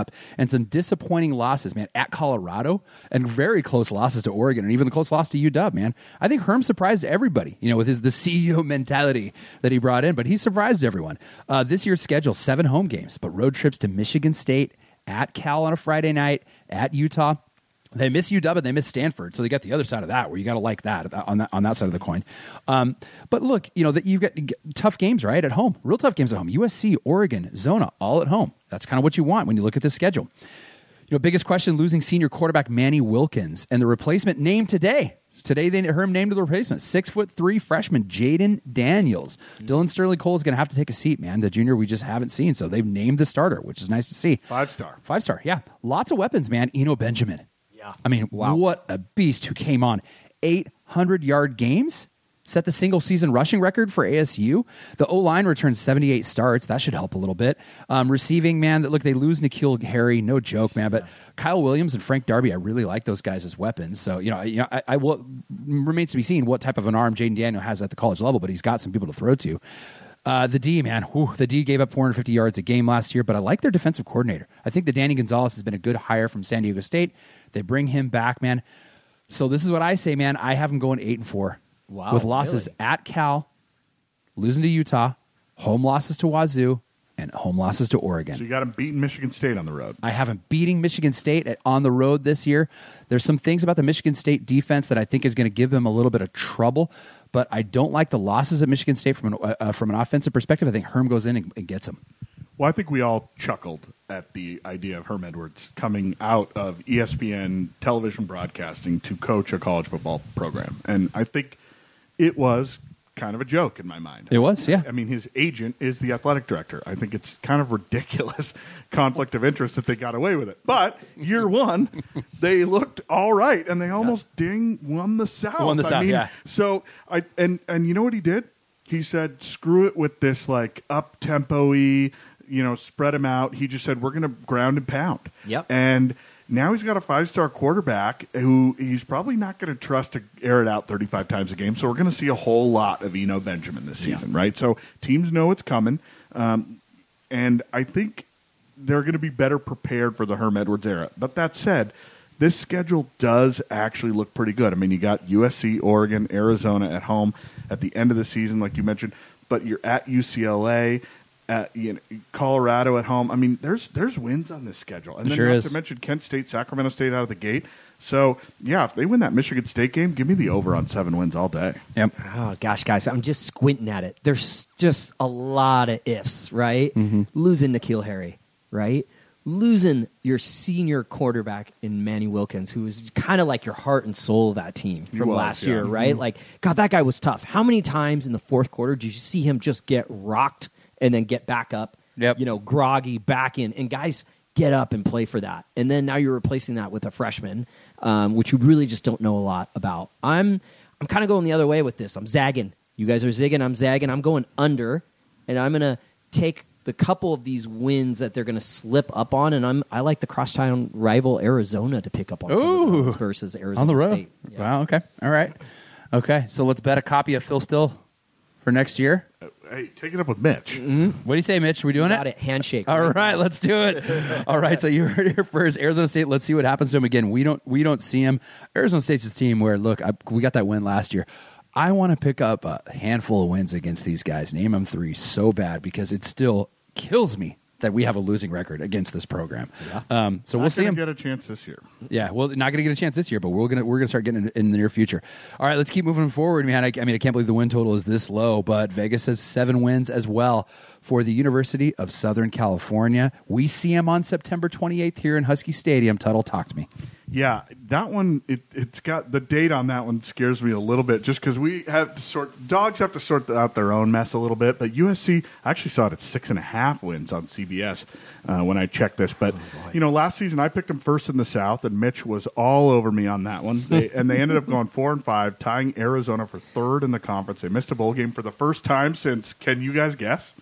Cup, and some disappointing losses, man, at Colorado, and very close losses to Oregon, and even the close loss to U W, man. I think Herm surprised everybody, you know, with his the C E O mentality that he brought in, but he surprised everyone. Uh, this year's schedule, seven home games, but road trips to Michigan State, at Cal on a Friday night, at Utah. They miss U W and they miss Stanford, so they got the other side of that, where you got to like that on that on that side of the coin. Um, but look, you know that you've got tough games, right, at home, real tough games at home. U S C, Oregon, Zona, all at home. That's kind of what you want when you look at this schedule. You know, biggest question: losing senior quarterback Manny Wilkins and the replacement named today. Today, they Herm named the replacement, six foot three freshman Jaden Daniels. Mm-hmm. Dylan Sterling Cole is going to have to take a seat, man. The junior we just haven't seen, so they've named the starter, which is nice to see. Five star, five star, yeah. Lots of weapons, man. Eno Benjamin. Yeah. I mean, wow. What a beast who came on. eight hundred yard games, set the single season rushing record for A S U. The O-line returns seventy-eight starts. That should help a little bit. Um, receiving, man, that look, they lose N'Keal Harry, no joke, man. But Kyle Williams and Frank Darby, I really like those guys as weapons. So, you know, you know I, I will, remains to be seen what type of an arm Jaden Daniel has at the college level, but he's got some people to throw to. Uh, the D, man, whew, the D gave up four hundred fifty yards a game last year, but I like their defensive coordinator. I think that Danny Gonzalez has been a good hire from San Diego State. They bring him back, man. So this is what I say, man. I have them going eight and four. Wow, with losses really? at Cal, losing to Utah, home losses to Wazoo, and home losses to Oregon. So you got them beating Michigan State on the road. I have them beating Michigan State at, on the road this year. There's some things about the Michigan State defense that I think is going to give them a little bit of trouble, but I don't like the losses at Michigan State from an, uh, from an offensive perspective. I think Herm goes in and, and gets them. Well, I think we all chuckled at the idea of Herm Edwards coming out of E S P N television broadcasting to coach a college football program. And I think it was kind of a joke in my mind. It was, yeah. I mean, his agent is the athletic director. I think it's kind of ridiculous conflict of interest that they got away with it. But year one, they looked all right, and they almost yeah. ding won the South. Won the I South, mean, yeah. So I and and you know what he did? He said, "Screw it with this like up tempo-y, you know, spread him out." He just said, "We're going to ground and pound." Yep. And now he's got a five-star quarterback who he's probably not going to trust to air it out thirty-five times a game. So we're going to see a whole lot of Eno Benjamin this season, yeah. right? So teams know it's coming. Um, and I think they're going to be better prepared for the Herm Edwards era. But that said, this schedule does actually look pretty good. I mean, you got U S C, Oregon, Arizona at home at the end of the season, like you mentioned. But you're at U C L A. At, you know, Colorado at home. I mean, there's there's wins on this schedule, and then sure not is. to mention Kent State, Sacramento State out of the gate. So yeah, if they win that Michigan State game, give me the over on seven wins all day. Yep. Oh gosh, guys, I'm just squinting at it. There's just a lot of ifs, right? Mm-hmm. Losing N'Keal Harry, right? Losing your senior quarterback in Manny Wilkins, who was kind of like your heart and soul of that team from was, last yeah. year, right? Mm-hmm. Like, God, that guy was tough. How many times in the fourth quarter did you see him just get rocked and then get back up? Yep. You know, groggy back in, and guys get up and play for that. And then now you're replacing that with a freshman, um, which you really just don't know a lot about. I'm I'm kind of going the other way with this. I'm zagging. You guys are zigging. I'm zagging. I'm going under, and I'm going to take the couple of these wins that they're going to slip up on, and I'm I like the crosstown rival Arizona to pick up on some Ooh. of those versus Arizona on the road. State. Yeah. Wow. Okay. All right. Okay. So let's bet a copy of Phil Still for next year. Hey, take it up with Mitch. Mm-hmm. What do you say, Mitch? Are we doing Got it? it. Handshake. All right, let's do it. All right, so you heard it here first. Arizona State. Let's see what happens to them again. We don't we don't see them. Arizona State's a team where look, I, we got that win last year. I want to pick up a handful of wins against these guys. Name them three so bad because it still kills me that we have a losing record against this program. Yeah. Um, so not we'll see them get a chance this year. Yeah, well, not going to get a chance this year, but we're gonna we're gonna start getting it in the near future. All right, let's keep moving forward, man. I, I mean, I can't believe the win total is this low, but Vegas says seven wins as well for the University of Southern California. We see them on September twenty-eighth here in Husky Stadium. Tuttle, talk to me. Yeah, that one, it, it's got the date on that one scares me a little bit just because we have to sort, dogs have to sort out their own mess a little bit. But U S C, I actually saw it at six and a half wins on C B S uh, when I checked this. But, oh, you know, last season I picked them first in the South, and Mitch was all over me on that one. They, and they ended up going four and five, tying Arizona for third in the conference. They missed a bowl game for the first time since, can you guys guess?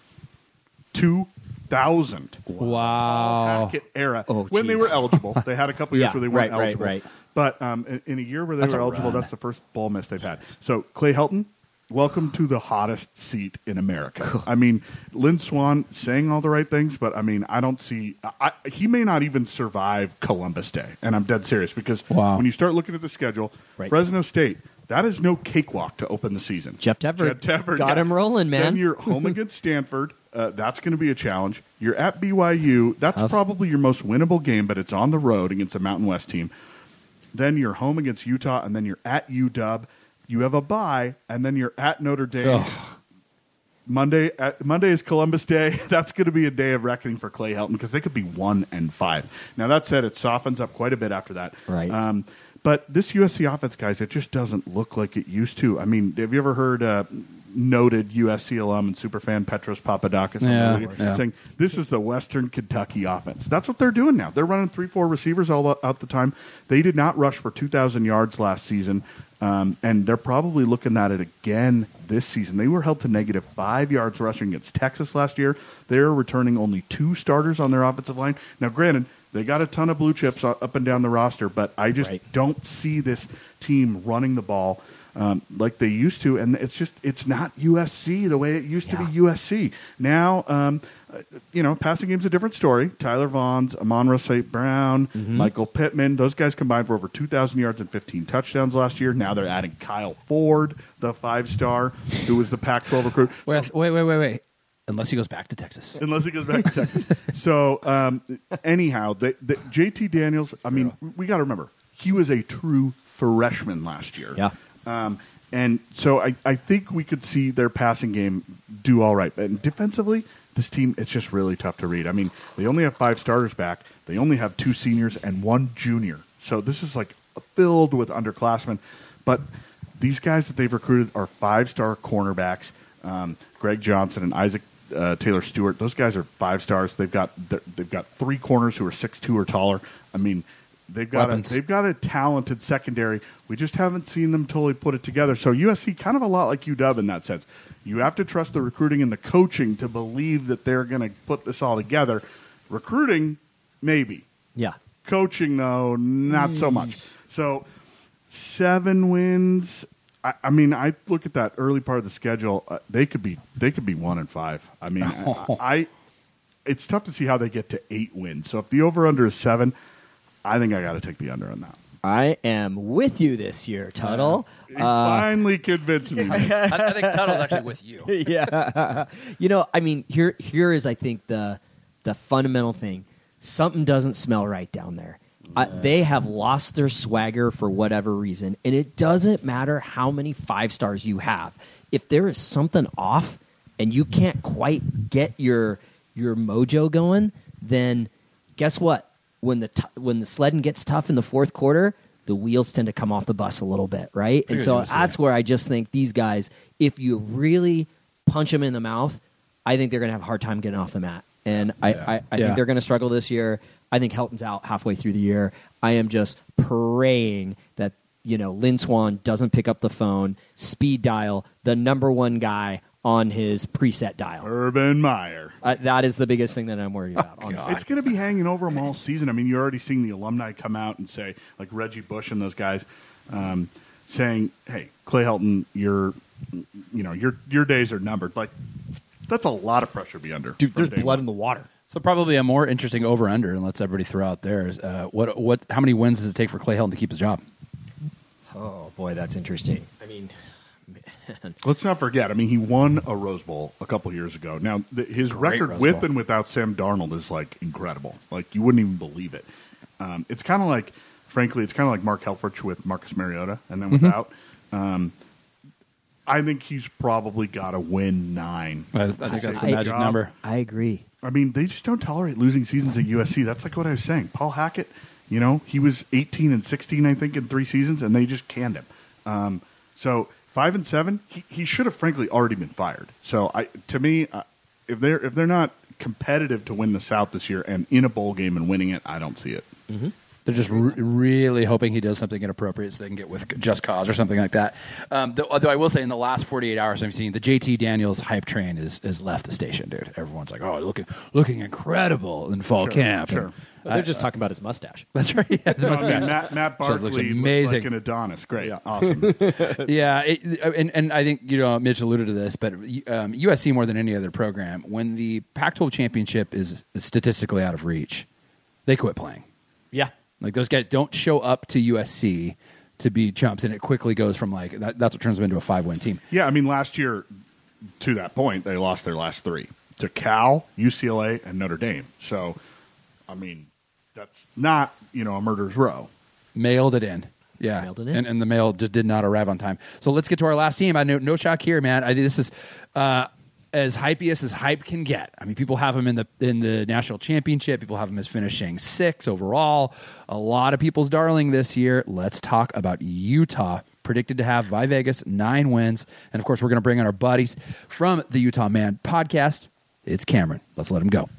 two thousand. Wow. Hackett era. Oh, when they geez. were eligible. They had a couple years Yeah, where they weren't right, right, eligible. right. But um, in, in a year where they That's were a eligible, run. that's the first bowl miss they've had. So Clay Helton, welcome to the hottest seat in America. I mean, Lynn Swann saying all the right things, but I mean, I don't see. I, he may not even survive Columbus Day, and I'm dead serious because Wow. when you start looking at the schedule, Right. Fresno State. That is no cakewalk to open the season. Jeff Tedford, Jeff Tedford got yeah. him rolling, man. Then you're home against Stanford. Uh, that's going to be a challenge. You're at B Y U. That's Tough. probably your most winnable game, but it's on the road against a Mountain West team. Then you're home against Utah, and then you're at U W. You have a bye, and then you're at Notre Dame. Ugh. Monday at, Monday is Columbus Day. That's going to be a day of reckoning for Clay Helton because they could be one and five. Now that said, it softens up quite a bit after that. Right. Um, but this U S C offense, guys, it just doesn't look like it used to. I mean, have you ever heard uh, noted U S C alum and superfan Petros Papadakis on Yeah, the radio yeah. saying this is the Western Kentucky offense? That's what they're doing now. They're running three, four receivers all out the time. They did not rush for two thousand yards last season. Um, and they're probably looking at it again this season. They were held to negative five yards rushing against Texas last year. They're returning only two starters on their offensive line. Now, granted, they got a ton of blue chips up and down the roster, but I just Right. don't see this team running the ball um, like they used to. And it's just it's not U S C the way it used to Yeah. be U S C. Now, um, uh, you know, passing game's a different story. Tyler Vaughns, Amon-Ra Saint Brown, Mm-hmm. Michael Pittman, those guys combined for over two thousand yards and fifteen touchdowns last year. Now they're adding Kyle Ford, the five-star, who was the Pac twelve recruit. Wait, wait, wait, wait, wait. Unless he goes back to Texas. Unless he goes back to Texas. So, um, anyhow, the, the, J T Daniels, I mean, we got to remember, he was a true freshman last year. Yeah. Um, and so I, I think we could see their passing game do all right. But defensively, this team, it's just really tough to read. I mean, they only have five starters back. They only have two seniors and one junior. So this is like filled with underclassmen. But these guys that they've recruited are five-star cornerbacks. Um, Greg Johnson and Isaac uh, Taylor Stewart. Those guys are five stars. They've got they've got three corners who are six two or taller. I mean, they've got a, Weapons. they've got a talented secondary. We just haven't seen them totally put it together. So U S C kind of a lot like U W in that sense. You have to trust the recruiting and the coaching to believe that they're going to put this all together. Recruiting, maybe. Yeah. Coaching, though, not so much. So seven wins. I, I mean, I look at that early part of the schedule. Uh, they could be they could be one and five. I mean, I, I it's tough to see how they get to eight wins. So if the over under is seven, I think I got to take the under on that. I am with you this year, Tuttle. You finally convinced me. I, I think Tuttle's actually with you. yeah. You know, I mean, here here is I think the the fundamental thing. Something doesn't smell right down there. Uh, they have lost their swagger for whatever reason, and it doesn't matter how many five stars you have. If there is something off and you can't quite get your your mojo going, then guess what? When the t- when the sledding gets tough in the fourth quarter, the wheels tend to come off the bus a little bit, right? And so that's where I just think these guys, if you really punch them in the mouth, I think they're going to have a hard time getting off the mat. And I, I, I Yeah. think they're going to struggle this year. I think Helton's out halfway through the year. I am just praying that, you know, Lynn Swann doesn't pick up the phone, speed dial the number one guy on his preset dial. Urban Meyer. Uh, that is the biggest thing that I'm worried about, honestly. It's going to be hanging over them all season. I mean, you're already seeing the alumni come out and say, like Reggie Bush and those guys, um, saying, "Hey, Clay Helton, your, you know, your your days are numbered." Like, that's a lot of pressure to be under. Dude, from there's day blood one. in the water. So probably a more interesting over-under, and let's everybody throw out theirs. Uh, what, what, how many wins does it take for Clay Helton to keep his job? Oh, boy, that's interesting. I mean, man. Let's not forget. I mean, he won a Rose Bowl a couple years ago. Now, the, his Great record Rose with Bowl. and without Sam Darnold is like incredible. Like you wouldn't even believe it. Um, it's kind of like, frankly, it's kind of like Mark Helfrich with Marcus Mariota, and then without. Um, I think he's probably got to win nine. I, I think that's the I- magic job. number. I agree. I mean, they just don't tolerate losing seasons at U S C. That's like what I was saying. Paul Hackett, you know, he was eighteen and sixteen, I think, in three seasons, and they just canned him. Um, so five and seven, he, he should have frankly already been fired. So I, to me, uh, if they're if they're not competitive to win the South this year and in a bowl game and winning it, I don't see it. They're just re- really hoping he does something inappropriate so they can get with Just Cause or something like that. Um, though, although I will say, in the last forty-eight hours, I've seen the J T Daniels hype train is, is left the station, dude. Everyone's like, "Oh, looking looking incredible in fall Sure, camp." sure. And Well, they're just talking about his mustache. That's right. Yeah, the No, I mustache. mean, Matt, Matt So it Barkley looks looked amazing. like an Adonis. Great. Awesome. Yeah, it, and and I think you know Mitch alluded to this, but um, U S C more than any other program, when the Pac twelve championship is statistically out of reach, they quit playing. Yeah. Like those guys don't show up to U S C to be chumps, and it quickly goes from like that, that's what turns them into a five-win team. Yeah, I mean, last year, to that point, they lost their last three to Cal, U C L A, and Notre Dame. So, I mean, that's not, you know, a murderer's row. Mailed it in. Yeah. Mailed it in. And, and the mail just did not arrive on time. So let's get to our last team. I know no shock here, man. I think this is uh, as hypiest as hype can get. I mean, people have them in the in the national championship. People have them as finishing six overall. A lot of people's darling this year. Let's talk about Utah. Predicted to have by Vegas nine wins. And of course, we're going to bring in our buddies from the Utah Man podcast. It's Cameron. Let's let him go.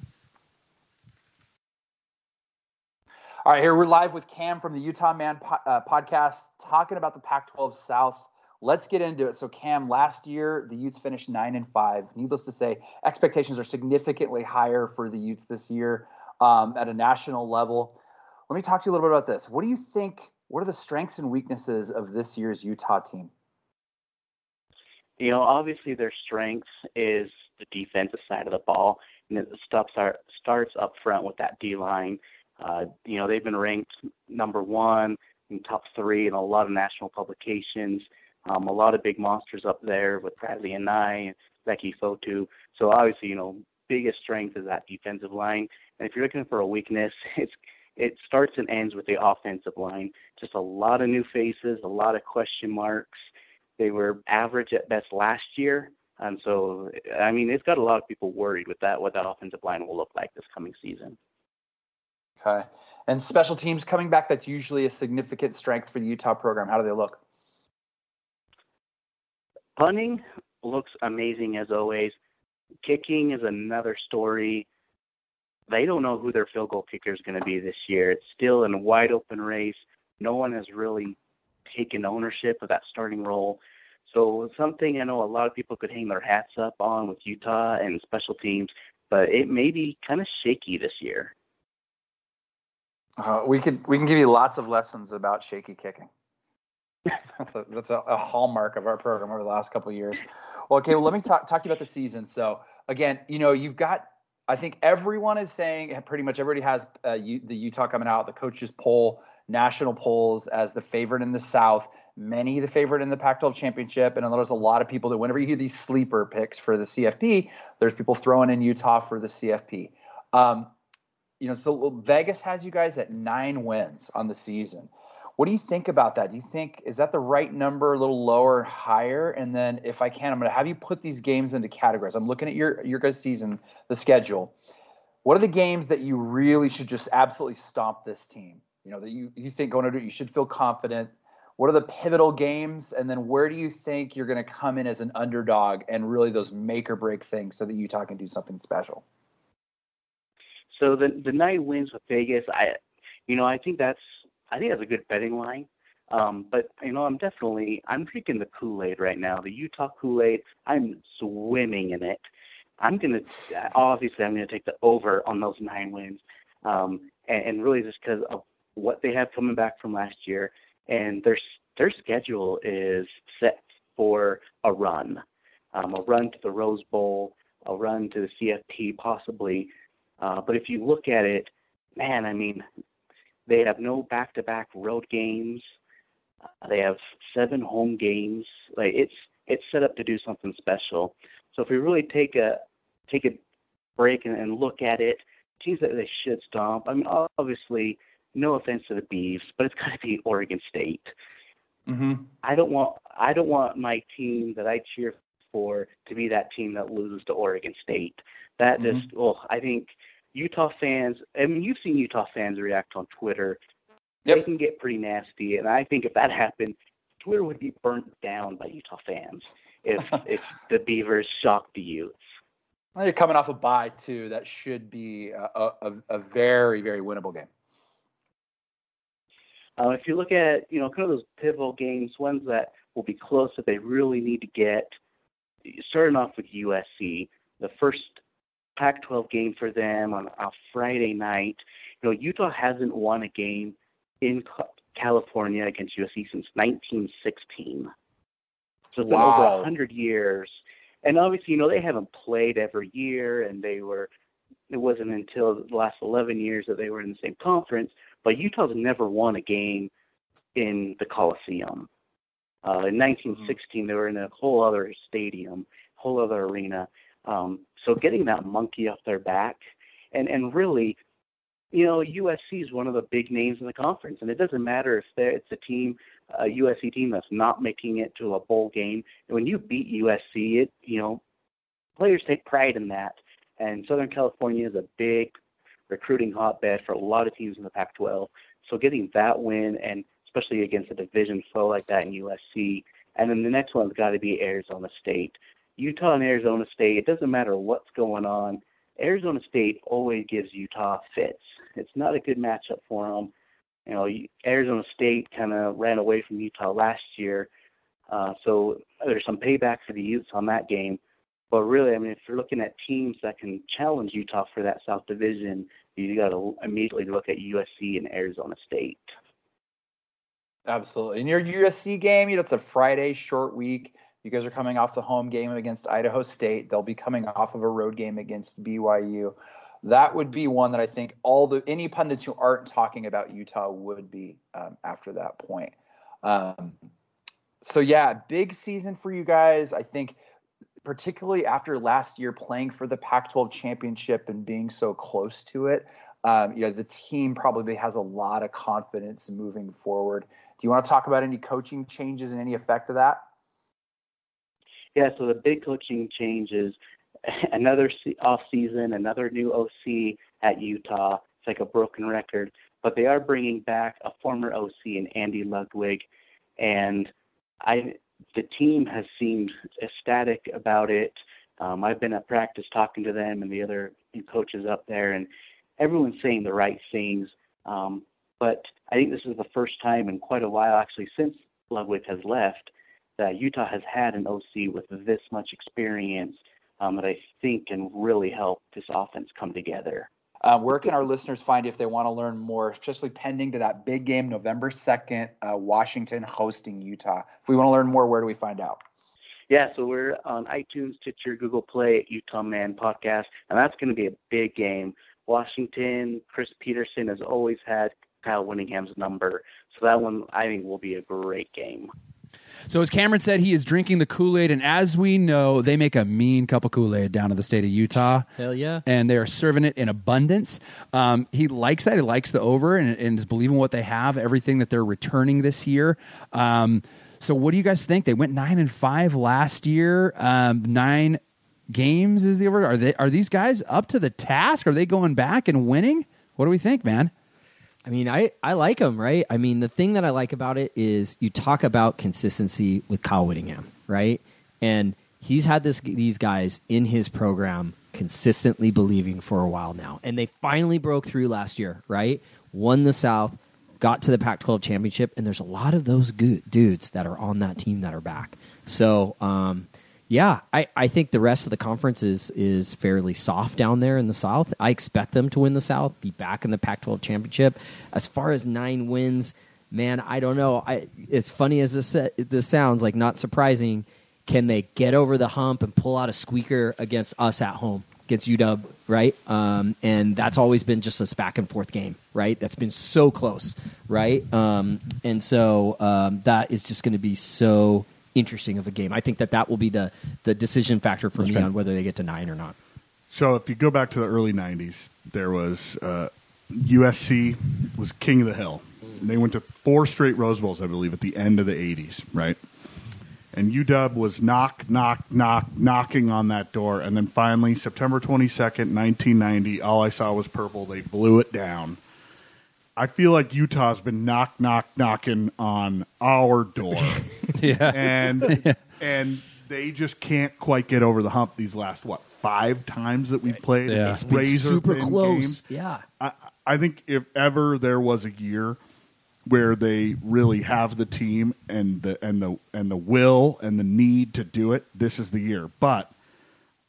All right, here we're live with Cam from the Utah Man po- uh, podcast, talking about the Pac twelve South. Let's get into it. So, Cam, last year the Utes finished nine and five. Needless to say, expectations are significantly higher for the Utes this year um, at a national level. Let me talk to you a little bit about this. What do you think? What are the strengths and weaknesses of this year's Utah team? You know, obviously their strength is the defensive side of the ball, and it stops our, starts up front with that D line. Uh, you know, they've been ranked number one in top three in a lot of national publications. Um, a lot of big monsters up there with Bradley and I and Becky Fotu. So obviously, you know, biggest strength is that defensive line. And if you're looking for a weakness, it's it starts and ends with the offensive line. Just a lot of new faces, a lot of question marks. They were average at best last year. And so, I mean, it's got a lot of people worried with that, what that offensive line will look like this coming season. Okay. And special teams coming back, that's usually a significant strength for the Utah program. How do they look? Punting looks amazing as always. Kicking is another story. They don't know who their field goal kicker is going to be this year. It's still in a wide open race. No one has really taken ownership of that starting role. So something I know a lot of people could hang their hats up on with Utah and special teams, but it may be kind of shaky this year. Uh, we could we can give you lots of lessons about shaky kicking. That's a that's a, a hallmark of our program over the last couple of years. Well, okay, well let me talk talk to you about the season. So again, you know, you've got, I think everyone is saying, pretty much everybody has uh, U, the Utah coming out, the coaches poll, national polls as the favorite in the South, many the favorite in the Pac twelve championship, and there's a lot of people that whenever you hear these sleeper picks for the C F P, there's people throwing in Utah for the C F P. Um, you know, so Vegas has you guys at nine wins on the season. What do you think about that? Do you think, is that the right number, a little lower, higher? And then if I can, I'm going to have you put these games into categories. I'm looking at your, your guys' season, the schedule. What are the games that you really should just absolutely stomp this team? You know, that you, you think going into it, you should feel confident. What are the pivotal games? And then where do you think you're going to come in as an underdog and really those make or break things so that Utah can do something special? So the the nine wins with Vegas, I, you know, I think that's I think that's a good betting line. Um, but you know, I'm definitely I'm drinking the Kool-Aid right now, the Utah Kool-Aid. I'm swimming in it. I'm gonna obviously I'm gonna take the over on those nine wins, um, and, and really just because of what they have coming back from last year, and their their schedule is set for a run, um, a run to the Rose Bowl, a run to the C F P possibly. Uh, but if you look at it, man, I mean, they have no back-to-back road games. Uh, they have seven home games. Like it's it's set up to do something special. So if we really take a take a break and, and look at it, teams that they should stomp. I mean, obviously, no offense to the Beavs, but it's got to be Oregon State. Mm-hmm. I don't want I don't want my team that I cheer for to be that team that loses to Oregon State. That mm-hmm. just, well, I think Utah fans, I mean, you've seen Utah fans react on Twitter. Yep. They can get pretty nasty, and I think if that happened, Twitter would be burnt down by Utah fans if if the Beavers shocked the Utes. Well, you're coming off a bye, too. That should be a, a, a very, very winnable game. Uh, if you look at, you know, kind of those pivotal games, ones that will be close that they really need to get, starting off with U S C, the first Pac twelve game for them on a Friday night. You know, Utah hasn't won a game in California against U S C since nineteen sixteen. So it's been Wow. over one hundred years. And obviously, you know, they haven't played every year, and they were, it wasn't until the last eleven years that they were in the same conference, but Utah's never won a game in the Coliseum. Uh, in nineteen sixteen, mm-hmm. they were in a whole other stadium, whole other arena. Um, so getting that monkey off their back, and, and really, you know, U S C is one of the big names in the conference, and it doesn't matter if they're, it's a team, a U S C team that's not making it to a bowl game. And when you beat U S C, it, you know, players take pride in that. And Southern California is a big recruiting hotbed for a lot of teams in the Pac twelve. So getting that win, and especially against a division foe like that in U S C, and then the next one's got to be Arizona State. Utah and Arizona State, it doesn't matter what's going on. Arizona State always gives Utah fits. It's not a good matchup for them. You know, Arizona State kind of ran away from Utah last year, uh, so there's some payback for the Utes on that game. But really, I mean, if you're looking at teams that can challenge Utah for that South Division, you got to immediately look at U S C and Arizona State. Absolutely. And your U S C game, you know, it's a Friday short week. You guys are coming off the home game against Idaho State. They'll be coming off of a road game against B Y U. That would be one that I think all the any pundits who aren't talking about Utah would be um, after that point. Um, so, yeah, big season for you guys. I think particularly after last year playing for the Pac twelve championship and being so close to it, um, you know, the team probably has a lot of confidence moving forward. Do you want to talk about any coaching changes and any effect of that? Yeah, so the big coaching change is another off season, another new O C at Utah. It's like a broken record, but they are bringing back a former O C in Andy Ludwig, and I the team has seemed ecstatic about it. Um, I've been at practice talking to them and the other coaches up there, and everyone's saying the right things. Um, but I think this is the first time in quite a while, actually, since Ludwig has left, that Utah has had an O C with this much experience um, that I think can really help this offense come together. Um, where can our listeners find you if they want to learn more, especially pending to that big game November second, uh, Washington hosting Utah? If we want to learn more, where do we find out? Yeah, so we're on iTunes, Stitcher, Google Play at Utah Man Podcast, and that's going to be a big game. Washington, Chris Peterson has always had Kyle Whittingham's number, so that one I think will be a great game. So as Cameron said, he is drinking the Kool-Aid, and as we know, they make a mean cup of Kool-Aid down in the state of Utah. Hell yeah. And they are serving it in abundance. Um, he likes that. He likes the over and, and is believing what they have, everything that they're returning this year. Um, so what do you guys think? They went nine and five last year. Um, nine games is the over. Are they? Are these guys up to the task? Are they going back and winning? What do we think, man? I mean, I, I like him, right? I mean, the thing that I like about it is you talk about consistency with Kyle Whittingham, right? And he's had this these guys in his program consistently believing for a while now. And they finally broke through last year, right? Won the South, got to the Pac twelve championship, and there's a lot of those good dudes that are on that team that are back. So, um, yeah, I, I think the rest of the conference is, is fairly soft down there in the South. I expect them to win the South, be back in the Pac twelve championship. As far as nine wins, man, I don't know. I, as funny as this, this sounds, like not surprising, can they get over the hump and pull out a squeaker against us at home, against U W, right? Um, and that's always been just this back and forth game, right? That's been so close, right? Um, and so um, that is just going to be so interesting of a game. I think that that will be the the decision factor for me on whether they get to nine or not. So if you go back to the early nineties, there was uh, U S C was king of the hill. And they went to four straight Rose Bowls, I believe, at the end of the eighties, right? And U W was knock, knock, knock, knocking on that door. And then finally, September twenty-second, nineteen ninety, all I saw was purple. They blew it down. I feel like Utah's been knock, knock, knocking on our door. yeah. And yeah. and they just can't quite get over the hump these last, what, five times that we've played? Yeah. It's been super close. Game. Yeah. I, I think if ever there was a year where they really have the team and the and the and the will and the need to do it, this is the year. But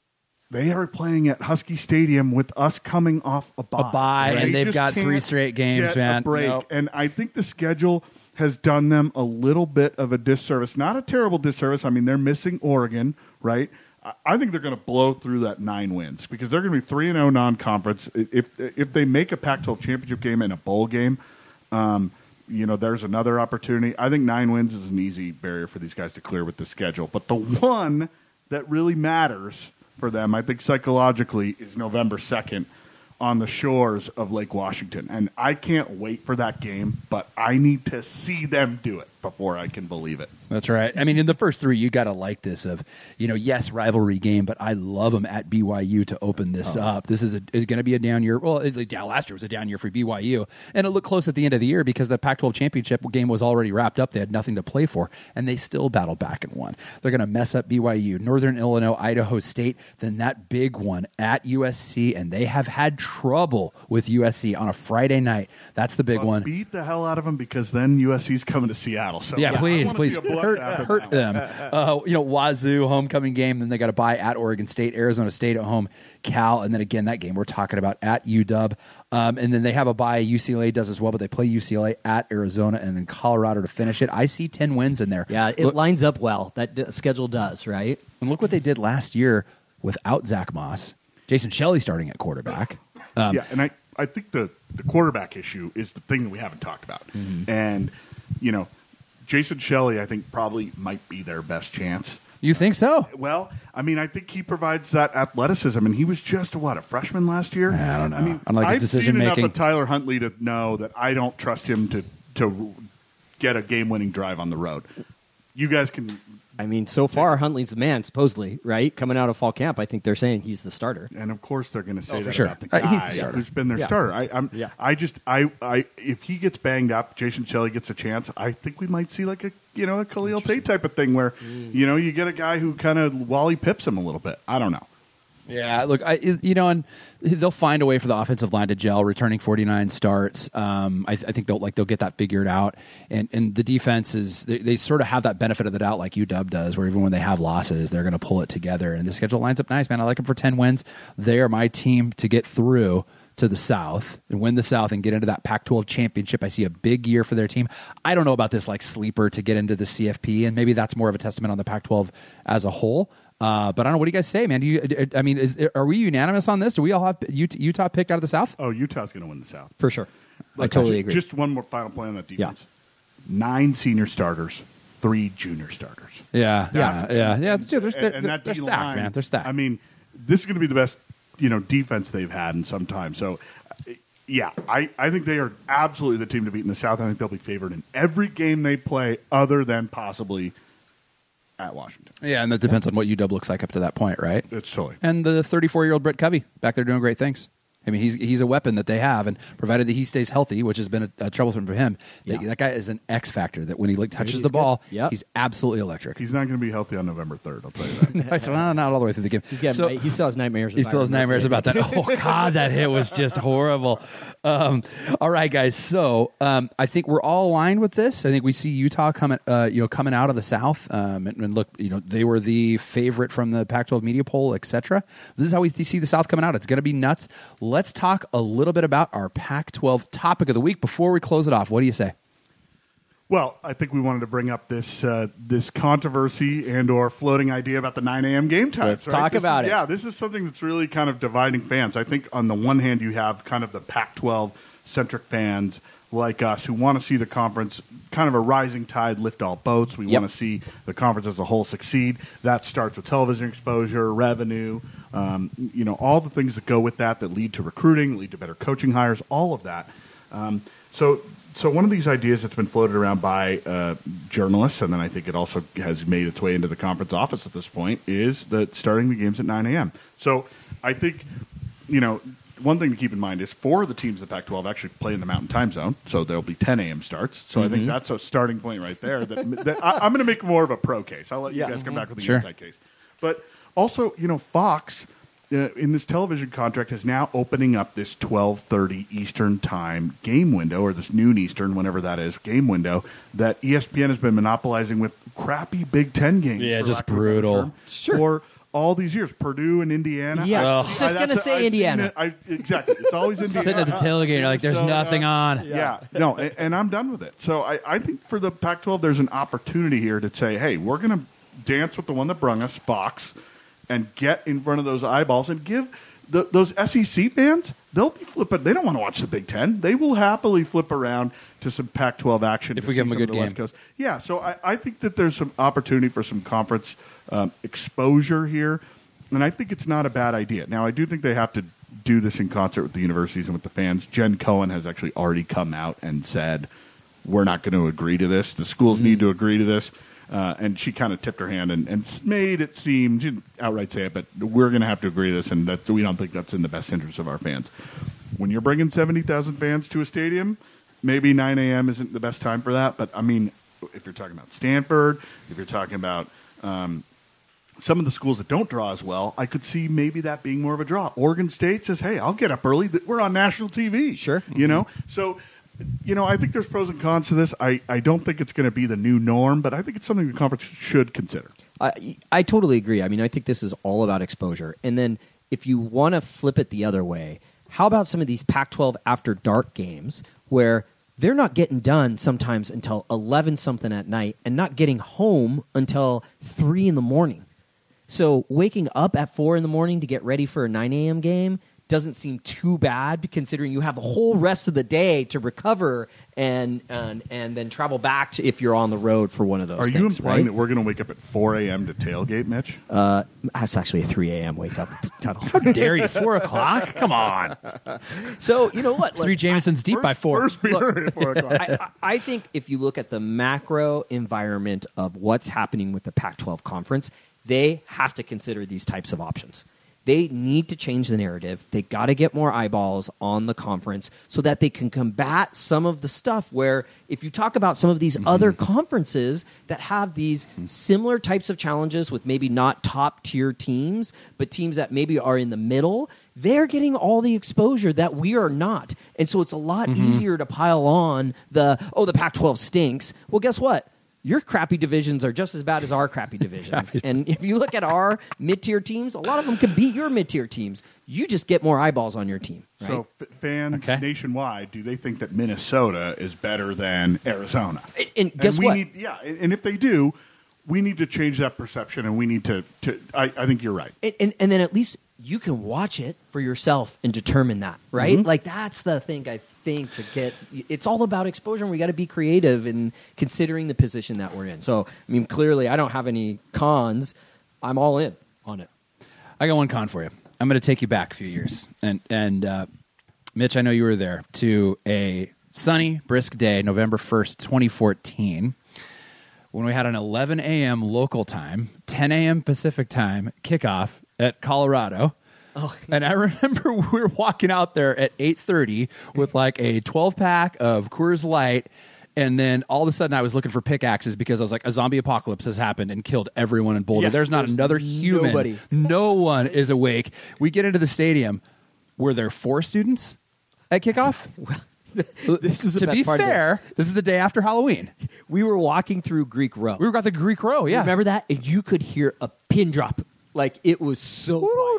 they are playing at Husky Stadium with us coming off a bye. A bye, They and they've just got three can't straight games, get man. A break. Nope. And I think the schedule has done them a little bit of a disservice. Not a terrible disservice. I mean, they're missing Oregon, right? I- I think they're going to blow through that nine wins because they're going to be three and zero non-conference. If if they make a Pac twelve championship game and a bowl game, um, you know, there's another opportunity. I think nine wins is an easy barrier for these guys to clear with the schedule. But the one that really matters for them, I think psychologically, is November second on the shores of Lake Washington. And I can't wait for that game, but I need to see them do it before I can believe it. That's right. I mean, in the first three, you got to like this of, you know, yes, rivalry game, but I love them at B Y U to open this Oh. up. This is, a, is going to be a down year. Well, it, down last year was a down year for B Y U, and it looked close at the end of the year because the Pac twelve championship game was already wrapped up. They had nothing to play for, and they still battled back and won. They're going to mess up B Y U, Northern Illinois, Idaho State, then that big one at U S C, and they have had trouble with U S C on a Friday night. That's the big Well, one. Beat the hell out of them because then U S C's coming to Seattle. So Yeah, I please, wanna please see a bloodbath hurt, in hurt that them. one. Uh, you know, Wazoo homecoming game, then they got to bye at Oregon State, Arizona State at home, Cal, and then again that game we're talking about at U W. Um, and then they have a bye. U C L A does as well, but they play U C L A at Arizona and then Colorado to finish it. I see ten wins in there. Yeah, it Look- lines up well. That d- schedule does, right? And look what they did last year without Zach Moss, Jason Shelley starting at quarterback. Um, yeah, and I, I think the, the quarterback issue is the thing that we haven't talked about. Mm-hmm. And, you know, Jason Shelley, I think, probably might be their best chance. You think so? Well, I mean, I think he provides that athleticism, and he was just, what, a freshman last year? I don't know. I mean, I don't like his I've decision seen making. enough of Tyler Huntley to know that I don't trust him to, to get a game-winning drive on the road. You guys can... I mean, so far, Huntley's the man, supposedly, right? Coming out of fall camp, I think they're saying he's the starter. And of course, they're going to say Oh, for that sure. about the guy Uh, he's the starter. who's been their Yeah. starter. I, I'm, Yeah. I just, I, I, if he gets banged up, Jason Shelley gets a chance. I think we might see like a, you know, a Khalil Tate type of thing where, you know, you get a guy who kind of Wally Pips him a little bit. I don't know. Yeah, look, I you know, and they'll find a way for the offensive line to gel. Returning forty-nine starts, um, I, I think they'll like they'll get that figured out. And and the defense is they, they sort of have that benefit of the doubt, like U W does, where even when they have losses, they're going to pull it together. And the schedule lines up nice, man. I like them for ten wins. They are my team to get through to the South and win the South and get into that Pac twelve championship. I see a big year for their team. I don't know about this like sleeper to get into the C F P, and maybe that's more of a testament on the Pac twelve as a whole. Uh, but I don't know. What do you guys say, man? Do you? I mean, is, are we unanimous on this? Do we all have Utah, Utah picked out of the South? Oh, Utah's going to win the South. For sure. I Look, totally ju- agree. Just one more final point on that defense. Nine senior starters, three junior starters. Yeah, yeah, That's- yeah, yeah. They're, they're, and, they're, and that they're D-line, stacked, man. They're stacked. I mean, this is going to be the best, you know, defense they've had in some time. So, uh, yeah, I, I think they are absolutely the team to beat in the South. I think they'll be favored in every game they play, other than possibly at Washington. Yeah, and that depends on what U W looks like up to that point, right? It's totally. And the thirty-four-year-old Brett Covey back there doing great things. I mean, he's he's a weapon that they have, and provided that he stays healthy, which has been a, a troublesome for him, Yeah. that, that guy is an X factor. That when he like, touches he's the ball, good. Yep. he's absolutely electric. He's not going to be healthy on November third, I'll tell you that. I said, well, not all the way through the game. He's got, So- he still has nightmares. He with still has Byron nightmares Murphy. about that. Oh God, that hit was just horrible. Um, all right, guys. So um, I think we're all aligned with this. I think we see Utah coming, uh, you know, coming out of the South. Um, and, and look, you know, they were the favorite from the Pac twelve media poll, et cetera. This is how we see the South coming out. It's going to be nuts. Let's talk a little bit about our Pac twelve topic of the week before we close it off. What do you say? Well, I think we wanted to bring up this uh, this controversy and or floating idea about the nine a.m. game time. Let's talk This about is- it. Yeah, this is something that's really kind of dividing fans. I think on the one hand, you have kind of the Pac twelve centric fans like us who want to see the conference kind of a rising tide lift all boats. We Yep. want to see the conference as a whole succeed. That starts with television exposure, revenue, um, you know, all the things that go with that that lead to recruiting, lead to better coaching hires, all of that. Um, so, so one of these ideas that's been floated around by uh, journalists, and then I think it also has made its way into the conference office at this point, is that starting the games at nine a.m. So I think, you know, one thing to keep in mind is four of the teams in the Pac twelve actually play in the Mountain Time Zone, so there'll be ten a.m. starts. So I think that's a starting point right there. That, that I, I'm going to make more of a pro case. I'll let you Yeah. guys come back with the Sure. anti-case. But also, you know, Fox uh, in this television contract is now opening up this twelve thirty Eastern time game window, or this noon Eastern, whenever that is, game window that E S P N has been monopolizing with crappy Big Ten games. Yeah, for just lack of a better brutal. term, Sure. For all these years. Purdue and Indiana. Yeah, I- I was just I- gonna that's- say I've seen Indiana. it. I, exactly. It's always Indiana. Sitting at the tailgate, you're like, there's So, nothing uh, on. Yeah, no, and, and I'm done with it. So I, I think for the Pac twelve, there's an opportunity here to say, hey, we're going to dance with the one that brung us, Fox, and get in front of those eyeballs and give the, those S E C fans, they'll be flipping. They don't want to watch the Big Ten. They will happily flip around to some Pac twelve action If to we see give them a some good of the West game. Coast. Yeah, so I, I think that there's some opportunity for some conference um, exposure here, and I think it's not a bad idea. Now, I do think they have to do this in concert with the universities and with the fans. Jen Cohen has actually already come out and said, we're not going to agree to this. The schools Mm-hmm. need to agree to this. Uh, and she kind of tipped her hand and, and s- made it seem, she didn't outright say it, but we're going to have to agree to this, and that we don't think that's in the best interest of our fans. When you're bringing seventy thousand fans to a stadium, maybe nine a.m. isn't the best time for that. But, I mean, if you're talking about Stanford, if you're talking about um, some of the schools that don't draw as well, I could see maybe that being more of a draw. Oregon State says, hey, I'll get up early. We're on national T V. Sure. You know? So, you know, I think there's pros and cons to this. I, I don't think it's going to be the new norm, but I think it's something the conference should consider. I, I totally agree. I mean, I think this is all about exposure. And then if you want to flip it the other way, how about some of these Pac twelve after dark games where they're not getting done sometimes until eleven something at night and not getting home until three in the morning? So waking up at four in the morning to get ready for a nine a.m. game doesn't seem too bad, considering you have the whole rest of the day to recover and and, and then travel back to if you're on the road for one of those Are things. you implying right? that we're going to wake up at four a.m. to tailgate, Mitch? Uh, that's actually a three a.m. wake up tunnel. How dare you? Four o'clock? Come on. So, you know what? Three Jamesons deep by four. First beer Look, at four o'clock. I, I I think if you look at the macro environment of what's happening with the Pac twelve conference, they have to consider these types of options. They need to change the narrative. They got to get more eyeballs on the conference so that they can combat some of the stuff where if you talk about some of these Mm-hmm. other conferences that have these similar types of challenges with maybe not top tier teams, but teams that maybe are in the middle, they're getting all the exposure that we are not. And so it's a lot Mm-hmm. easier to pile on the, oh, the Pac twelve stinks. Well, guess what? Your crappy divisions are just as bad as our crappy divisions. And if you look at our mid-tier teams, a lot of them can beat your mid-tier teams. You just get more eyeballs on your team. Right? So f- fans Okay. nationwide, do they think that Minnesota is better than Arizona? And, and guess we what? Need, yeah, and, and if they do, we need to change that perception, and we need to. to I, I think you're right. and, and, and then at least you can watch it for yourself and determine that, right? Mm-hmm. Like that's the thing I think to get. It's all about exposure, and we got to be creative in considering the position that we're in. So, I mean, clearly, I don't have any cons. I'm all in on it. I got one con for you. I'm going to take you back a few years. And, and uh, Mitch, I know you were there, to a sunny, brisk day, November first, twenty fourteen, when we had an eleven a.m. local time, ten a.m. Pacific time kickoff at Colorado. Oh. And I remember we were walking out there at eight thirty with like a twelve pack of Coors Light. And then all of a sudden I was looking for pickaxes because I was like, a zombie apocalypse has happened and killed everyone in Boulder. Yeah, there's not there's another human. nobody. No one is awake. We get into the stadium. Were there four students at kickoff? This is the to best be part of fair, this. is the day after Halloween. We were walking through Greek Row. We got the Greek Row, yeah. Remember that? And you could hear a pin drop. Like it was so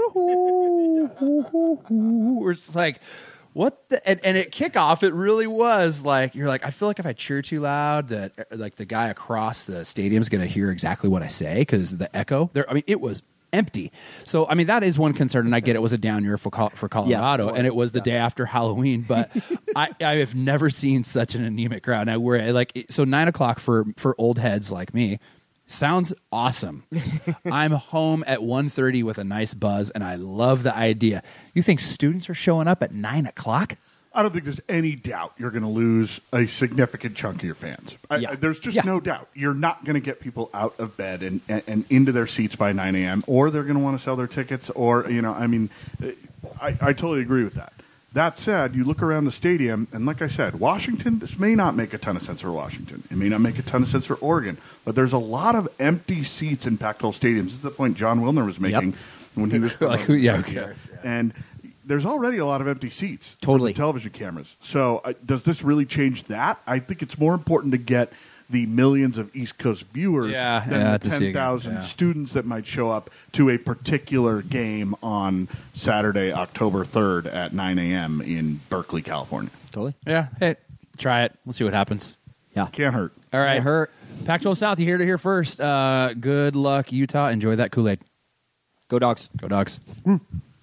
quiet. We're just like, what the? And, and at kickoff, it really was like, you're like, I feel like if I cheer too loud, that uh, like the guy across the stadium's going to hear exactly what I say because the echo there. I mean, it was empty. So, I mean, that is one concern, and I get it was a down year for Col- for Colorado, Yeah, it was. and it was the Yeah. day after Halloween. But I, I have never seen such an anemic crowd. Now we're like, so nine o'clock for for old heads like me. Sounds awesome. I'm home at one thirty with a nice buzz, and I love the idea. You think students are showing up at nine o'clock? I don't think there's any doubt you're going to lose a significant chunk of your fans. I, Yeah. I- there's just Yeah. no doubt. You're not going to get people out of bed and, and, and into their seats by nine a.m., or they're going to want to sell their tickets, or, you know, I mean, I, I totally agree with that. That said, you look around the stadium, and like I said, Washington, this may not make a ton of sense for Washington. It may not make a ton of sense for Oregon, but there's a lot of empty seats in Pac twelve stadiums. This is the point John Wilner was making Yep. when he was Like, who- yeah, who promoting cares? this idea. And there's already a lot of empty seats. Totally. From television cameras. So uh, does this really change that? I think it's more important to get the millions of East Coast viewers Yeah, than yeah, the to see a game, ten thousand yeah. students that might show up to a particular game on Saturday, October third at nine a.m. in Berkeley, California. Totally. Yeah. Hey, try it. We'll see what happens. Yeah. Can't hurt. All right. Can't hurt. Pac twelve South, you heard it here first. Uh, good luck, Utah. Enjoy that Kool-Aid. Go Dogs. Go Dogs. Nope.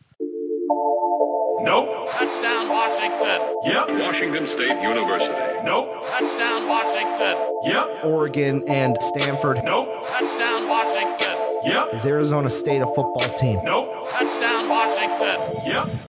Touchdown, Washington. Yep. Washington State University. Nope. Touchdown, Washington. Yep. Oregon and Stanford. Nope. Touchdown, Washington. Yep. Is Arizona State a football team? Nope. Touchdown, Washington. Yep.